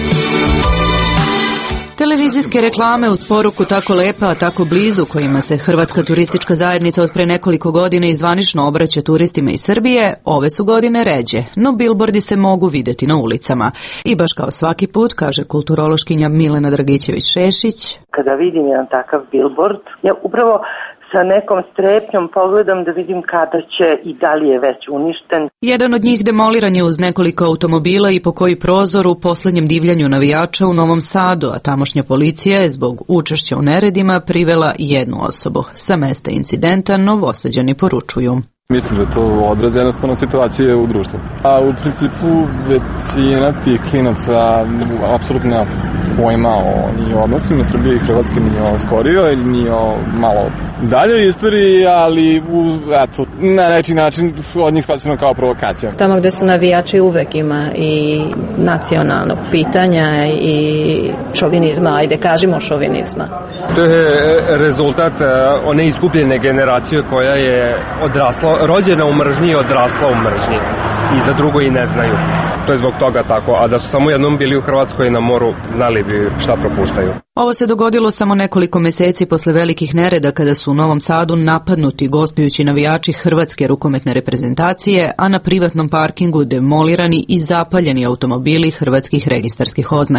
Televizijske reklame uz poruku "Tako lepa, a tako blizu", kojima se Hrvatska turistička zajednica od pre nekoliko godina i zvanično obraća turistima iz Srbije, ove su godine ređe, no bilbordi se mogu vidjeti na ulicama. I baš kao svaki put, kaže kulturološkinja Milena Dragićević-Šešić, kada vidim jedan takav bilbord, ja upravo sa nekom strepnjom pogledam da vidim kada će i da li je već uništen. Jedan od njih demoliran je uz nekoliko automobila i po koji prozor u posljednjem divljanju navijača u Novom Sadu, a tamošnja policija je zbog učešća u neredima privela jednu osobu. Sa mesta incidenta Novosađani poručuju: Mislim da to odraz jednostavno situacije u društvu. A u principu većina tih klinaca apsolutno nema pojma o ni odnosima Srbije i Hrvatske, ni o skorio ili ni o malo daljoj istoriji, ali u, eto, na neki način od njih shvaćeno kao provokacija. Tamo gde su navijači uvek ima i nacionalnog pitanja i šovinizma, ajde kažemo šovinizma. To je rezultat one izgubljene generacije koja je odrasla, rođena u mržnji i odrasla u mržnji. I za drugo i ne znaju. To je zbog toga tako, a da su samo jednom bili u Hrvatskoj na moru, znali bi šta propuštaju. Ovo se dogodilo samo nekoliko meseci posle velikih nereda kada su u Novom Sadu napadnuti gostujući navijači Hrvatske rukometne reprezentacije, a na privatnom parkingu demolirani i zapaljeni automobili hrvatskih registarskih oznaka.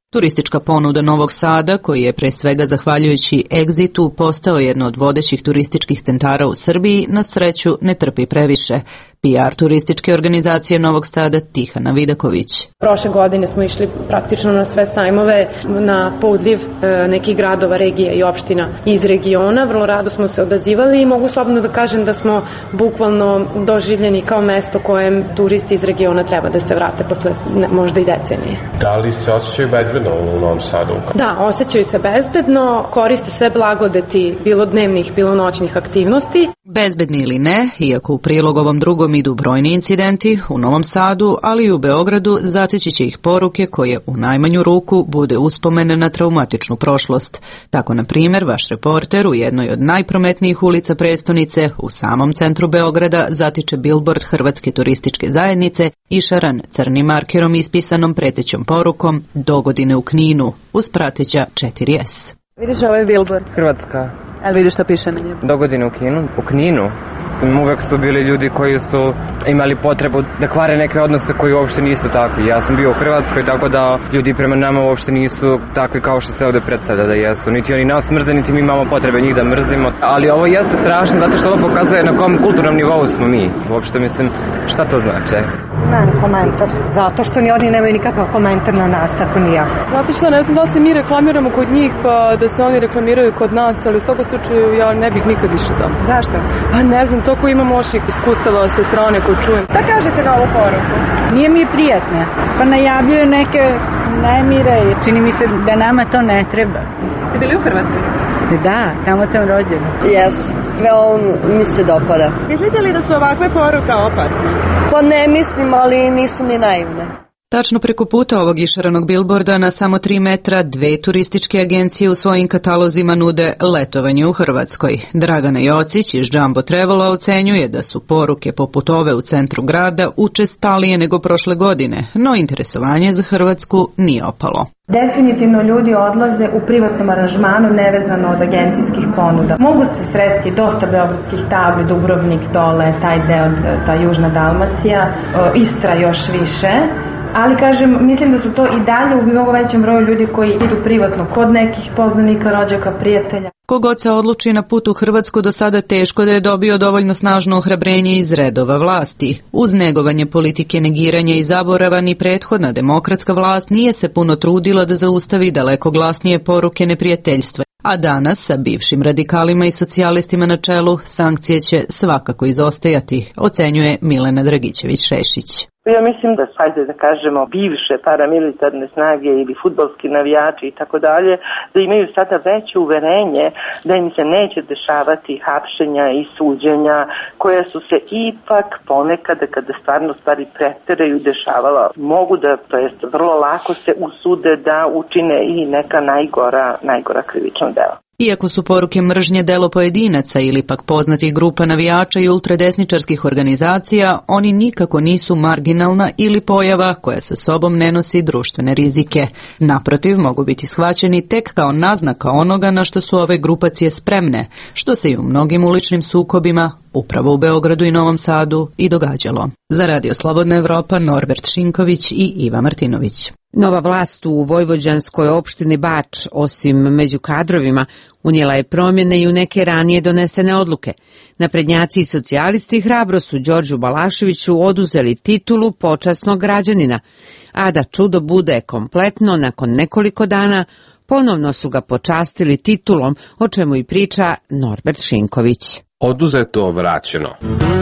Turistička ponuda Novog Sada, koji je pre svega zahvaljujući Exitu postao jedno od vodećih turističkih centara u Srbiji, na sreću ne trpi previše. P R turističke organizacije Novog Sada Tihana Vidaković. Prošle godine smo išli praktično na sve sajmove na poziv nekih gradova, regija i opština iz regiona. Vrlo rado smo se odazivali i mogu slobodno da kažem da smo bukvalno doživljeni kao mesto kojem turisti iz regiona treba da se vrate posle možda i decenije. Da li se osjećaju bezbedno u Novom Sadu? Da, osjećaju se bezbedno, koriste sve blagodeti bilo dnevnih, bilo noćnih aktivnosti. Bezbedni ili ne, iako u prilog ovom drugom idu brojni incidenti, u Novom Sadu, ali i u Beogradu zateći će ih poruke koje u najmanju ruku bude uspomene na traumatičnu prošlost. Tako, na primjer, vaš reporter u jednoj od najprometnijih ulica prestonice, u samom centru Beograda, zatiče bilbord Hrvatske turističke zajednice išaran crnim markerom ispisanom pretećom porukom "Dogodine u Kninu", uz prateća četiri S. Vidiš ovaj bilbord? Hrvatska. Ali vidiš šta piše na njemu? Dogodine u Kinu. U Kninu. Uvek su bili ljudi koji su imali potrebu da kvare neke odnose koji uopšte nisu takvi. Ja sam bio u Hrvatskoj, tako da ljudi prema nama uopšte nisu takvi kao što se ovde predstavlja da jesu. Niti oni nas mrze, niti mi imamo potrebe njih da mrzimo. Ali ovo jeste strašno zato što ovo pokazuje na kom kulturnom nivou smo mi. Uopšte mislim, šta to znači? Ne, komentar. Zato što ni oni nemaju nikakav komentar na nas, tako ni ja. Zato što ne znam da se mi reklamiramo kod njih, pa da se oni reklamiraju kod nas, ali u svakom slučaju ja ne bih nikad išao tamo. Zašto? Pa ne znam, toliko imam loših iskustava sa strane koju čujem. Šta kažete na ovu poruku? Nije mi prijatno. Pa najavljuju neke nemire. Čini mi se da nama to ne treba. Ste bili u Hrvatskoj? Da, tamo sam rođena. Jes, veoma mi se dopada. Mislite li da su ovakve poruke opasne? Pa ne mislim, ali nisu ni naivne. Tačno preko puta ovog išaranog bilborda na samo tri metra dve turističke agencije u svojim katalozima nude letovanje u Hrvatskoj. Dragana Jocić iz Jumbo Travela ocenjuje da su poruke poput ove u centru grada učestalije nego prošle godine, no interesovanje za Hrvatsku nije opalo. Definitivno ljudi odlaze u privatnom aranžmanu nevezano od agencijskih ponuda. Mogu se sresti dosta beogradskih tabli, Dubrovnik dole, taj deo, ta južna Dalmacija, Istra još više. Ali, kažem, mislim da su to i dalje u mnogo većem broju ljudi koji idu privatno kod nekih poznanika, rođaka, prijatelja. Kogod se odluči na put u Hrvatsku do sada teško da je dobio dovoljno snažno ohrabrenje iz redova vlasti. Uz negovanje politike negiranja i zaborava ni prethodna demokratska vlast nije se puno trudila da zaustavi daleko glasnije poruke neprijateljstva. A danas, sa bivšim radikalima i socijalistima na čelu, sankcije će svakako izostajati, ocenjuje Milena Dragićević-Šešić. Ja mislim da, hajde da kažemo, bivše paramilitarne snage ili fudbalski navijači i tako dalje, da imaju sada veće uverenje da im se neće dešavati hapšenja i suđenja koja su se ipak ponekada, kada stvarno stvari preteraju, dešavala. Mogu da, to jest vrlo lako se usude da učine i neka najgora, najgora krivična dela. Iako su poruke mržnje delo pojedinaca ili pak poznatih grupa navijača i ultradesničarskih organizacija, oni nikako nisu marginalna ili pojava koja sa sobom ne nosi društvene rizike. Naprotiv, mogu biti shvaćeni tek kao naznaka onoga na što su ove grupacije spremne, što se i u mnogim uličnim sukobima, upravo u Beogradu i Novom Sadu, i događalo. Za Radio Slobodna Evropa, Norbert Šinković i Iva Martinović. Nova vlast u vojvođanskoj opštini Bač, osim među kadrovima, unijela je promjene i u neke ranije donesene odluke. Naprednjaci i socijalisti hrabro su Đorđu Balaševiću oduzeli titulu počasnog građanina, a da čudo bude kompletno, nakon nekoliko dana ponovno su ga počastili titulom, o čemu i priča Norbert Šinković. Oduzeto, vraćeno.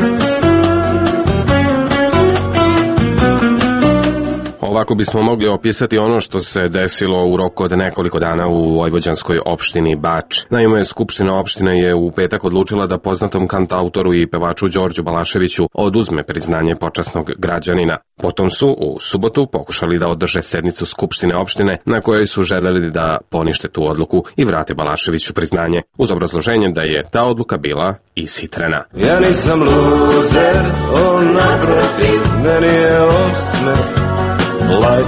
Ovako bismo mogli opisati ono što se desilo u roku od nekoliko dana u vojvođanskoj opštini Bač. Naime, Skupština opštine je u petak odlučila da poznatom kantautoru i pevaču Đorđu Balaševiću oduzme priznanje počasnog građanina. Potom su u subotu pokušali da održe sednicu Skupštine opštine na kojoj su želeli da ponište tu odluku i vrate Balaševiću priznanje, uz obrazloženje da je ta odluka bila ishitrena. Ja nisam luzer, on naprotiv, meni je osmeh. Light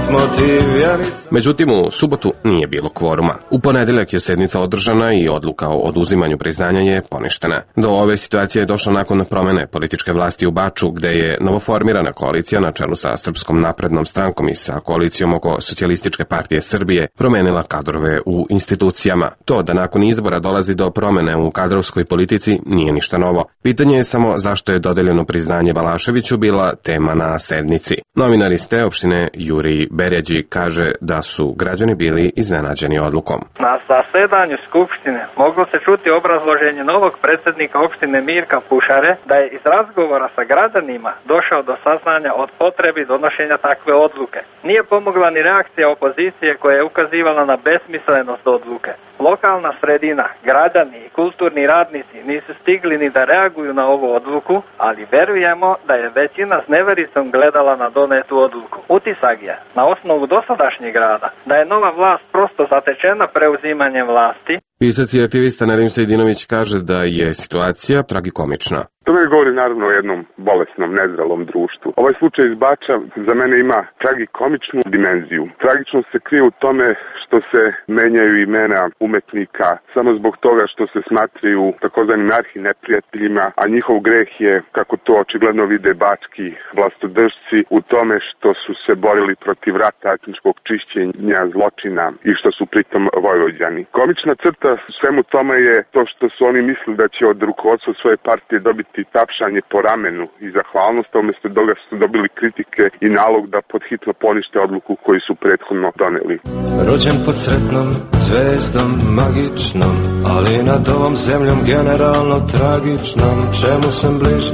motiv. Međutim, u subotu nije bilo kvoruma. U ponedeljak je sednica održana i odluka o oduzimanju priznanja je poništena. Do ove situacije je došlo nakon promene političke vlasti u Baču, gde je novoformirana koalicija na čelu sa Srpskom naprednom strankom i sa koalicijom oko Socijalističke partije Srbije promenila kadrove u institucijama. To da nakon izbora dolazi do promene u kadrovskoj politici nije ništa novo. Pitanje je samo zašto je dodeljeno priznanje Balaševiću bila tema na sednici. Novinar iz te opštine Jurij Berjađi kaže da su građani bili iznenađeni odlukom. Na zasedanju Skupštine moglo se čuti obrazloženje novog predsjednika opštine Mirka Pušare da je iz razgovora sa građanima došao do saznanja od potrebi donošenja takve odluke. Nije pomogla ni reakcija opozicije koja je ukazivala na besmislenost odluke. Lokalna sredina, građani i kulturni radnici nisu stigli ni da reaguju na ovu odluku, ali verujemo da je većina s nevericom gledala na donetu odluku. Utisak je, na osnovu dosadašnjeg rada, da je nova vlast prosto zatečena preuzimanjem vlasti. Pisac i aktivista Nedim Sejdinović kaže da je situacija tragikomična. To mi govori naravno o jednom bolesnom, nezrelom društvu. Ovaj slučaj iz Bača za mene ima tragikomičnu dimenziju. Tragičnost se krije u tome što se menjaju imena umetnika samo zbog toga što se smatraju takozvanim arhineprijateljima, a njihov greh je, kako to očigledno vide bački vlastodržci, u tome što su se borili protiv rata, etničkog čišćenja, zločina i što su pritom Vojvođani. Komična crta u svemu tome je to što su oni mislili da će od rukovodstva svoje partije dobiti tapšanje po ramenu i zahvalnost, a umjesto toga su dobili kritike i nalog da podhitno ponište odluku koju su prethodno doneli. Rođen pod sretnom zvezdom magičnom, ali nad ovom zemljom generalno tragičnom. Čemu sam bliži?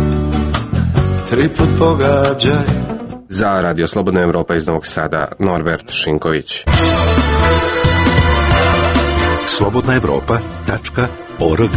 Tri put pogađaj. Za Radio Slobodna Evropa iz Novog Sada, Norbert Šinković. slobodna evropa tačka org.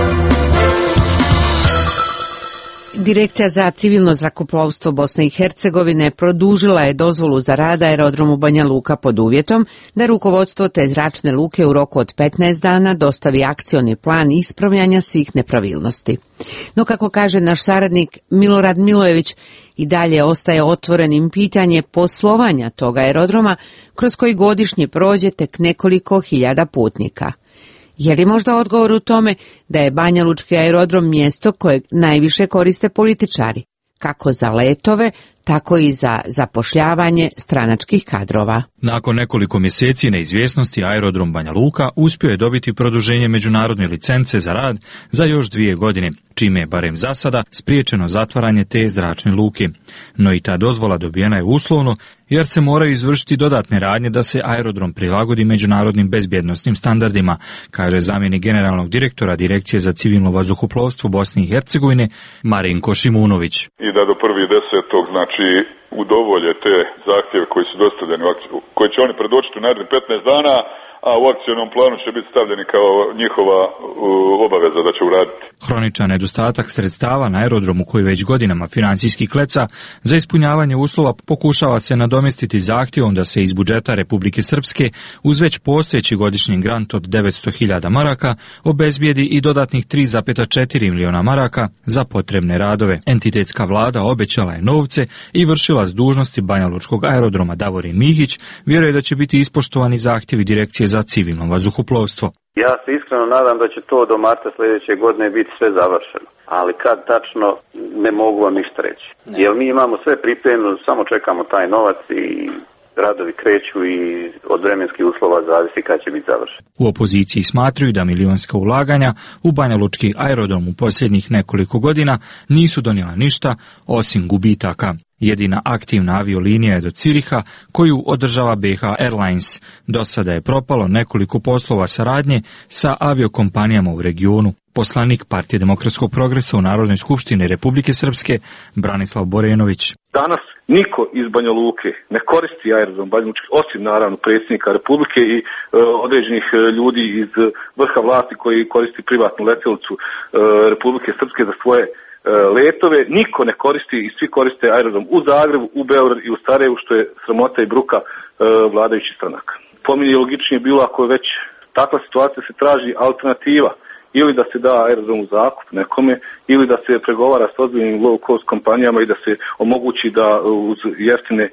Direkcija za civilno zrakoplovstvo Bosne i Hercegovine produžila je dozvolu za rad aerodromu Banja Luka pod uvjetom da rukovodstvo te zračne luke u roku od petnaest dana dostavi akcioni plan ispravljanja svih nepravilnosti. No, kako kaže naš saradnik Milorad Milojević, i dalje ostaje otvorenim pitanje poslovanja tog aerodroma kroz koji godišnje prođe tek nekoliko hiljada putnika. Je li možda odgovor u tome da je Banjalučki aerodrom mjesto kojeg najviše koriste političari, kako za letove, tako i za zapošljavanje stranačkih kadrova? Nakon nekoliko mjeseci neizvjesnosti, aerodrom Banja Luka uspio je dobiti produženje međunarodne licence za rad za još dvije godine, čime je barem za sada spriječeno zatvaranje te zračne luke. No i ta dozvola dobijena je uslovno, jer se moraju izvršiti dodatne radnje da se aerodrom prilagodi međunarodnim bezbjednosnim standardima, kaže zamjenik generalnog direktora Direkcije za civilno vazduhoplovstvo Bosne i Hercegovine Marinko Šimunović. I da do prvi desetog znači udovolje te zahtjeve koji su dostavljeni, koji će oni predočiti u narednih petnaest dana, a u akcionom planu će biti stavljeni kao njihova uh, obaveza da će uraditi. Hroničan nedostatak sredstava na aerodromu koji već godinama financijski kleca za ispunjavanje uslova pokušava se nadomjestiti zahtjevom da se iz budžeta Republike Srpske uz već postojeći godišnji grant od devetsto hiljada maraka obezbijedi i dodatnih tri zarez četiri miliona maraka za potrebne radove. Entitetska vlada obećala je novce i vršilac dužnosti Banjalučkog aerodroma Davorin Mihić vjeruje da će biti ispoštovani zahtjevi Direkcije za civilno vazduhoplovstvo. Ja se iskreno nadam da će to do marta sljedeće godine biti sve završeno, ali kad tačno ne mogu vam ništa reći. Jer mi imamo sve pripremljeno, samo čekamo taj novac i radovi kreću i od vremenskih uslova zavisi kad će biti završen. U opoziciji smatraju da milionska ulaganja u Banjalučki aerodrom u posljednjih nekoliko godina nisu donijela ništa osim gubitaka. Jedina aktivna aviolinija je do Ciriha, koju održava B H Airlines. Do sada je propalo nekoliko poslova saradnje sa aviokompanijama u regionu. Poslanik Partije demokratskog progresa u Narodnoj skupštini Republike Srpske, Branislav Borenović. Danas niko iz Banja Luke ne koristi aerodrom Banja Lučki, osim naravno predsjednika Republike i e, određenih ljudi iz vrha vlasti koji koristi privatnu letjelicu e, Republike Srpske za svoje letove. Niko ne koristi i svi koriste aerodrom u Zagrebu, u Beogradu i u Sarajevu, što je sramota i bruka e, vladajućih stranaka. Po meni je logičnije bilo ako je već takva situacija se traži alternativa ili da se da aerodrom u zakup nekome, ili da se pregovara s ozbiljnim low cost kompanijama i da se omogući da uz jeftine e,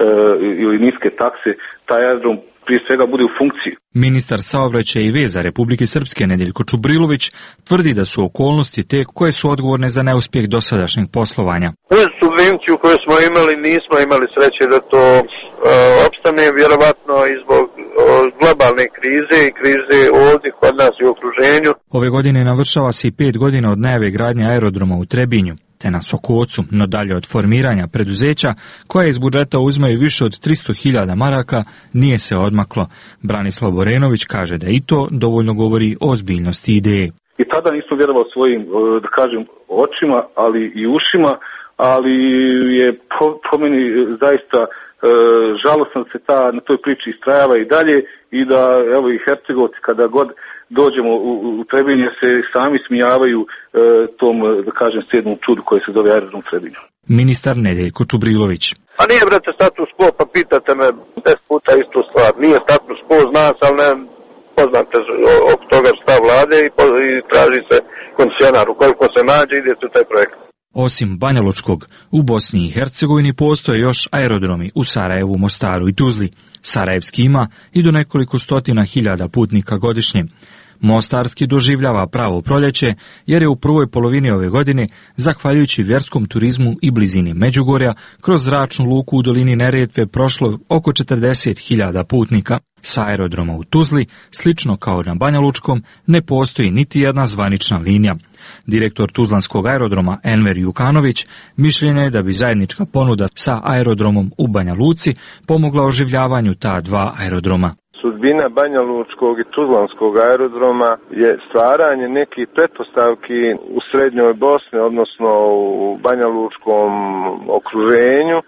ili niske takse taj aerodrom prije svega bude u funkciji. Ministar saobraćaja i veza Republike Srpske Nedeljko Čubrilović tvrdi da su okolnosti te koje su odgovorne za neuspjeh dosadašnjeg poslovanja. Uz subvenciju koju smo imali nismo imali sreće da to e, opstane, vjerovatno i zbog e, globalne krize i krize ovdje kod nas i u okruženju. Ove godine navršava se i pet godina od najave gradnje aerodroma u Trebinju, te na Sokocu, no dalje od formiranja preduzeća koje iz budžeta uzmaju više od tristo hiljada maraka, nije se odmaklo. Branislav Borenović kaže da i to dovoljno govori o ozbiljnosti ideje. I tada nismo vjerovali svojim, da kažem, očima, ali i ušima, ali je po, po meni zaista e, žalosno da se ta, na toj priči istrajava i dalje i da evo i Hercegovci kada god dođemo u, u Trebinje se sami smijavaju e, tom, da kažem, sedmom čudu koje se zove aerodrom Trebinju. Ministar Nedeljko Čubrilović. Pa nije, brate, status quo, pa pitate me deset puta istu stvar. Nije status quo, zna se, ali ne poznate oko toga stav vlade i, i traži se koncesionar. Ukoliko se nađe, ide se u taj projekt. Osim Banja Lučkog, u Bosni i Hercegovini postoje još aerodromi u Sarajevu, Mostaru i Tuzli. Sarajevski ima i do nekoliko stotina hiljada putnika godišnje. Mostarski doživljava pravo proljeće jer je u prvoj polovini ove godine, zahvaljujući vjerskom turizmu i blizini Međugorja, kroz zračnu luku u dolini Neretve prošlo oko četrdeset hiljada putnika. Sa aerodroma u Tuzli, slično kao na Banja Lučkom, ne postoji niti jedna zvanična linija. Direktor Tuzlanskog aerodroma Enver Jukanović mišljenja je da bi zajednička ponuda sa aerodromom u Banja Luci pomogla oživljavanju ta dva aerodroma. Sudbina Banja Lučkog i Tuzlanskog aerodroma je stvaranje nekih pretpostavki u srednjoj Bosni, odnosno u Banja Lučkom okruženju,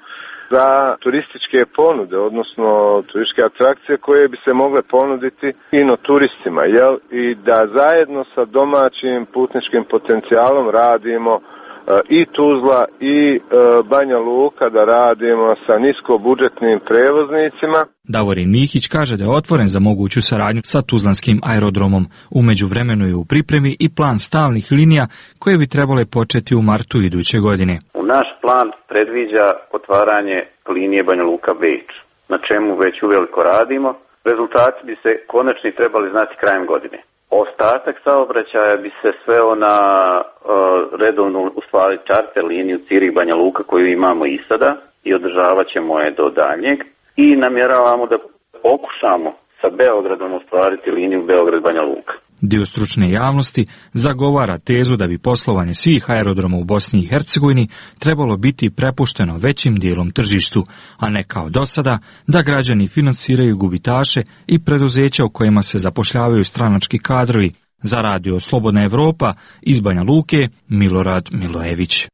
za turističke ponude, odnosno turističke atrakcije koje bi se mogle ponuditi ino turistima, jel? I da zajedno sa domaćim putničkim potencijalom radimo e, i Tuzla i e, Banja Luka, da radimo sa niskobudžetnim prevoznicima. Davorin Mihić kaže da je otvoren za moguću saradnju sa Tuzlanskim aerodromom. U međuvremenu je u pripremi i plan stalnih linija koje bi trebale početi u martu iduće godine. U naš plan predviđa otvaranje linije Banja Luka-Beč, na čemu već uveliko radimo. Rezultati bi se konačni trebali znati krajem godine. Ostatak saobraćaja bi se sveo na uh, redovnu, u stvari, čarter liniju Cirih-Banja Luka koju imamo i sada i održavat ćemo je do daljnjeg. I namjeravamo da pokušamo sa Beogradom ostvariti liniju Beograd-Banja Luka. Dio stručne javnosti zagovara tezu da bi poslovanje svih aerodroma u Bosni i Hercegovini trebalo biti prepušteno većim dijelom tržištu, a ne kao do sada da građani finansiraju gubitaše i preduzeća u kojima se zapošljavaju stranački kadrovi. Za radio Slobodna Evropa iz Banja Luke, Milorad Milojević.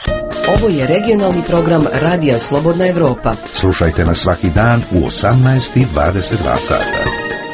Ovo je regionalni program Radija Slobodna Evropa. Slušajte nas svaki dan u osamnaest i dvadeset dva sata.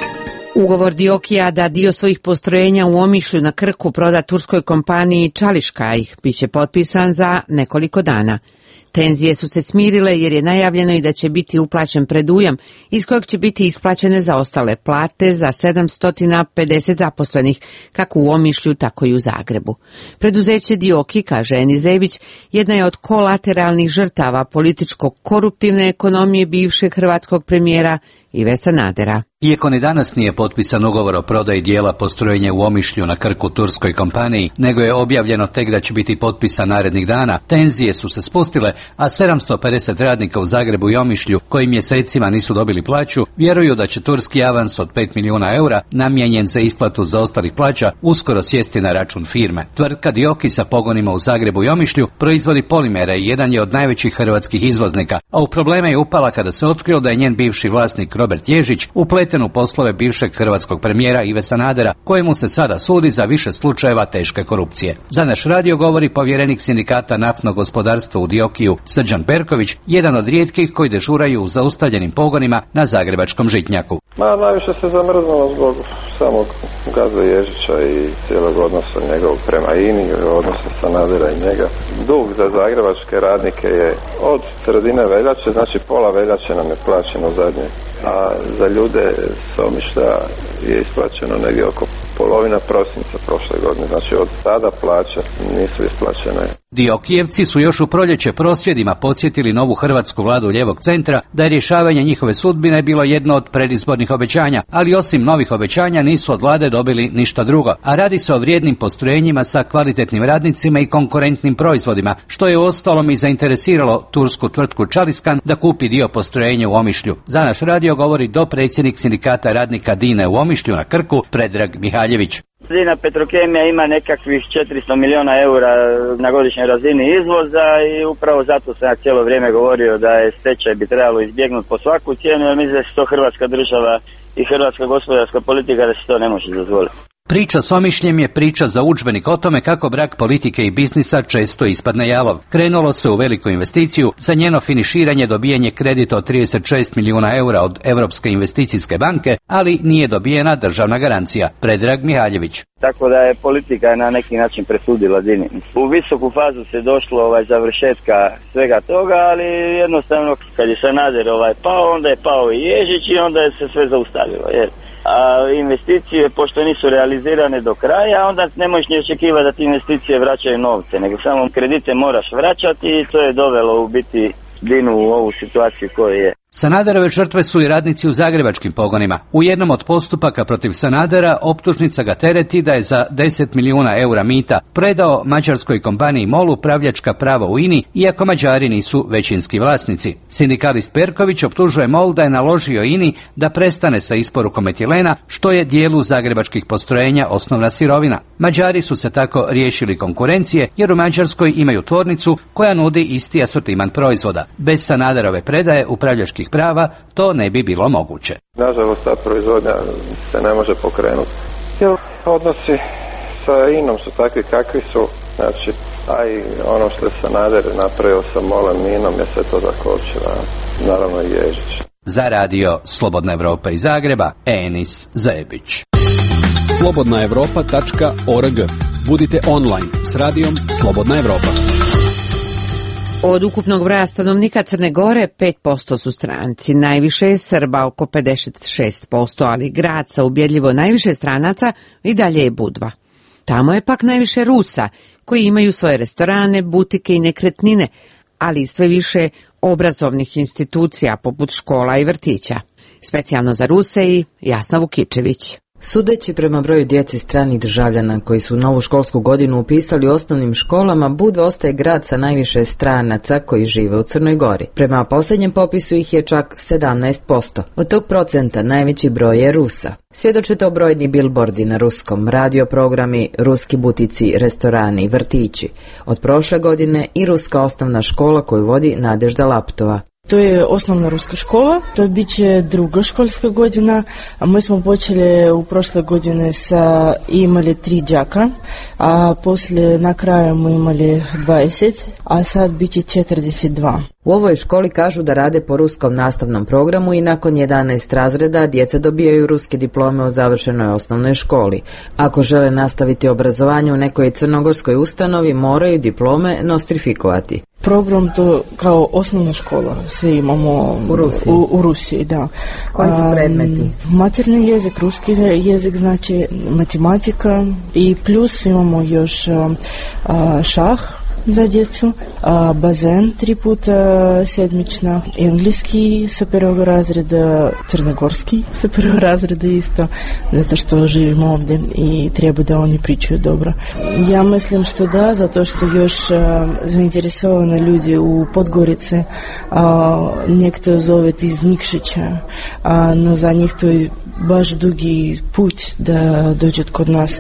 Ugovor Diokija da dio svojih postrojenja u Omišlju na Krku proda turskoj kompaniji Čališkaj biće potpisan za nekoliko dana. Tenzije su se smirile jer je najavljeno i da će biti uplaćen predujam iz kojeg će biti isplaćene zaostale plate za sedamsto pedeset zaposlenih, kako u Omišlju, tako i u Zagrebu. Preduzeće Dioki, kaže Enizević, jedna je od kolateralnih žrtava političko-koruptivne ekonomije bivšeg hrvatskog premijera Ive Sanadera. Iako ni danas nije potpisan ugovor o prodaji dijela postrojenja u Omišlju na Krku turskoj kompaniji, nego je objavljeno tek da će biti potpisan narednih dana, tenzije su se spustile, a sedamsto pedeset radnika u Zagrebu i Omišlju, koji mjesecima nisu dobili plaću, vjeruju da će turski avans od pet milijuna eura, namijenjen za isplatu zaostalih plaća, uskoro sjesti na račun firme. Tvrtka Dioki sa pogonima u Zagrebu i Omišlju proizvodi polimere i jedan je od najvećih hrvatskih izvoznika, a u probleme je upala kada se otkrilo da je njen bivši vlasnik Robert Ježić upleten u poslove bivšeg hrvatskog premijera Ive Sanadera, kojemu se sada sudi za više slučajeva teške korupcije. Za naš radio govori povjerenik sindikata naftnog gospodarstva u Diokiju Srđan Perković, jedan od rijetkih koji dežuraju u zaustavljenim pogonima na zagrebačkom Žitnjaku. Ma, najviše se zamrznulo zbog samog Gaza Ježića i cijelog odnosa njegovog prema I N I, odnosa Sanadera i njega. Dug za zagrebačke radnike je od sredine veljače, znači pola veljače nam je plaćeno zadnje, a za ljude s Omišlja je isplaćeno negdje oko polovina prosinca prošle godine. Znači od tada plaće nisu isplaćene. Diokijevci su još u proljeće prosvjedima podsjetili novu hrvatsku vladu lijevog centra da je rješavanje njihove sudbine bilo jedno od predizbornih obećanja, ali osim novih obećanja nisu od vlade dobili ništa drugo, a radi se o vrijednim postrojenjima sa kvalitetnim radnicima i konkurentnim proizvodima, što je uostalom i zainteresiralo tursku tvrtku Čaliskan da kupi dio postrojenja u Omišlju. Za naš radio govori dopredsjednik sindikata radnika Dine u Omišlju na Krku, Predrag Mihaljević. Dina Petrokemija ima nekakvih četiristo milijuna eura na godišnjoj razini izvoza i upravo zato sam ja cijelo vrijeme govorio da je stečaj bi trebalo izbjegnuti po svaku cijenu, jer mislim da se to hrvatska država i hrvatska gospodarska politika da se to ne može dozvoliti. Priča s Omišljem je priča za udžbenik o tome kako brak politike i biznisa često ispadne jalov. Krenulo se u veliku investiciju, za njeno finiširanje dobijanje kredita od trideset šest milijuna eura od Europske investicijske banke, ali nije dobijena državna garancija. Predrag Mihaljević. Tako da je politika na neki način presudila Dini. U visoku fazu se došlo ovaj, završetka svega toga, ali jednostavno kad je Sanader ovaj, pao, onda je pao i Ježić i onda je se sve zaustavilo. Jer a investicije, pošto nisu realizirane do kraja, onda ne možeš ni očekivati da ti investicije vraćaju novce, nego samo kredite moraš vraćati i to je dovelo u biti Dinu u ovu situaciju koju je. Sanaderove žrtve su i radnici u zagrebačkim pogonima. U jednom od postupaka protiv Sanadera optužnica ga tereti da je za deset milijuna eura mita predao mađarskoj kompaniji MOL upravljačka prava u I N I, iako Mađari nisu većinski vlasnici. Sindikalist Perković optužuje MOL da je naložio I N I da prestane sa isporukom etilena, što je dijelu zagrebačkih postrojenja osnovna sirovina. Mađari su se tako riješili konkurencije, jer u Mađarskoj imaju tvornicu koja nudi isti asortiman proizvoda. Bez Sanaderove predaje upravljačkih prava to ne bi bilo moguće. Nažalost, ta proizvodnja se ne može pokrenuti. Odnosi sa I N O M su takvi kakvi su, znači, a i ono što je Sanader napravio sa MOL-om i I N O M je sve to zakočilo, naravno i Ježić. Za radio Slobodna Evropa iz Zagreba, Enis Zebić. slobodna evropa tačka org. Budite online s radijom Slobodna Evropa. Od ukupnog broja stanovnika Crne Gore pet posto su stranci, najviše je Srba oko pedeset šest posto, ali grad sa ubjedljivo najviše stranaca i dalje je Budva. Tamo je pak najviše Rusa, koji imaju svoje restorane, butike i nekretnine, ali i sve više obrazovnih institucija poput škola i vrtića. Specijalno za Ruse i Jasna Vukičević. Sudeći prema broju djeci stranih državljana koji su novu školsku godinu upisali u osnovnim školama, Budva ostaje grad sa najviše stranaca koji žive u Crnoj Gori. Prema posljednjem popisu ih je čak sedamnaest posto. Od tog procenta najveći broj je Rusa. Svjedoče to brojni bilbordi na ruskom, radioprogrami, ruski butici, restorani i vrtići. Od prošle godine i ruska osnovna škola koju vodi Nadežda Laptova. To je osnovna ruska škola, to bit će druga školska godina, a mi smo počeli u prošle godine sa imali tri đaka, a poslije na kraju smo imali dvadeset, a sad bit će četrdeset dva. U ovoj školi kažu da rade po ruskom nastavnom programu i nakon jedanaest razreda djeca dobijaju ruske diplome o završenoj osnovnoj školi. Ako žele nastaviti obrazovanje u nekoj crnogorskoj ustanovi, moraju diplome nostrifikovati. Program to kao osnovna škola, sve imamo u Rusiji. U, u Rusiji, da. Koji su predmeti? Um, materni jezik, ruski jezik, znači matematika i plus imamo još um, šah za djecu, a, bazen tri puta sedmična, engleski sa prvog razreda, crnogorski sa prvog razreda isto, zato što živimo ovdje i treba da oni pričaju dobro. Ja mislim što da, zato što još a, zainteresovani ljudi u Podgorice, a, nekto zove iz Nikšića, a, no za njih to je baš dugi put da dođu kod nas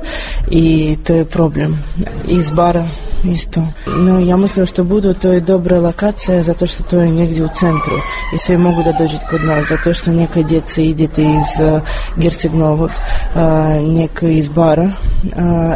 i to je problem. Iz Bara isto. No, ja mislim što budu, to je dobra lokacija, zato što to je negdje u centru i svi mogu da dođu kod nas, zato što neka djeca idete iz uh, Gerceg Novog, uh, neka iz Bara uh,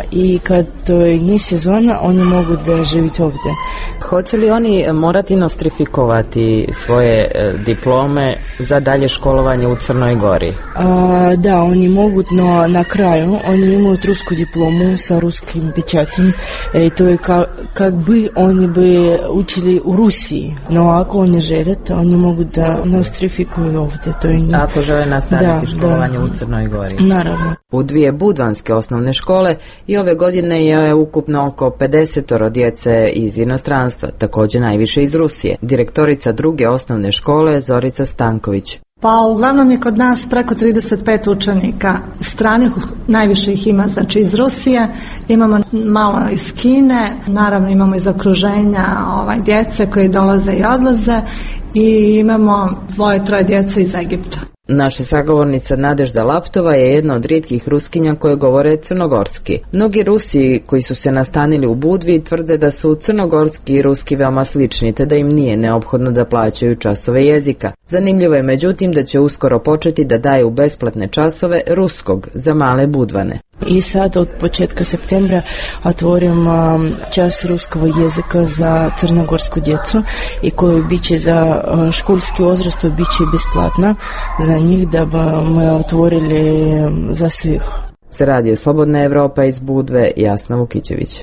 i kad to je nije sezona, oni mogu da živite ovdje. Hoće li oni morati nostrifikovati svoje uh, diplome za dalje školovanje u Crnoj Gori? Uh, da, oni mogu, no na kraju oni imaju rusku diplomu sa ruskim pečatom i to je kao как, как бы они бы учили у Rusiji, no ako oni žele, oni mogu da nostrifikuju ovdje. To je njih. Ako žele nastaviti da, školovanje da. u Crnoj Gori. Naravno. U dvije budvanske osnovne škole i ove godine je ukupno oko pedesetoro djece iz inostranstva, također najviše iz Rusije. Direktorica druge osnovne škole Zorica Stanković. Pa uglavnom je kod nas preko trideset pet učenika stranih, najviše ih ima znači iz Rusije, imamo malo iz Kine, naravno imamo iz okruženja ovaj, djece koji dolaze i odlaze i imamo dvoje, troje djece iz Egipta. Naša sagovornica Nadežda Laptova je jedna od rijetkih Ruskinja koje govore crnogorski. Mnogi Rusi koji su se nastanili u Budvi tvrde da su crnogorski i ruski veoma slični, te da im nije neophodno da plaćaju časove jezika. Zanimljivo je međutim da će uskoro početi da daju besplatne časove ruskog za male Budvane. I sad od početka septembra otvorim um, čas ruskog jezika za crnogorsku djecu i koji biće za uh, školski uzrast, to biće besplatno za njih da bi me otvorili um, za svih. Za Radio Slobodna Evropa iz Budve, Jasna Vukićević.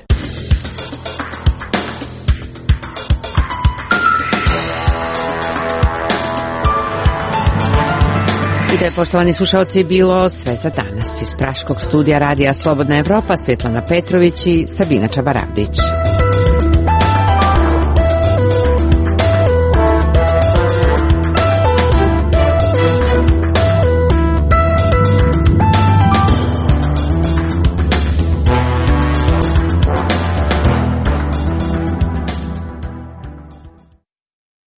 I to je, poštovani slušalci, bilo sve za danas. Iz praškog studija Radija Slobodna Evropa, Svetlana Petrović i Sabina Čabarabdić.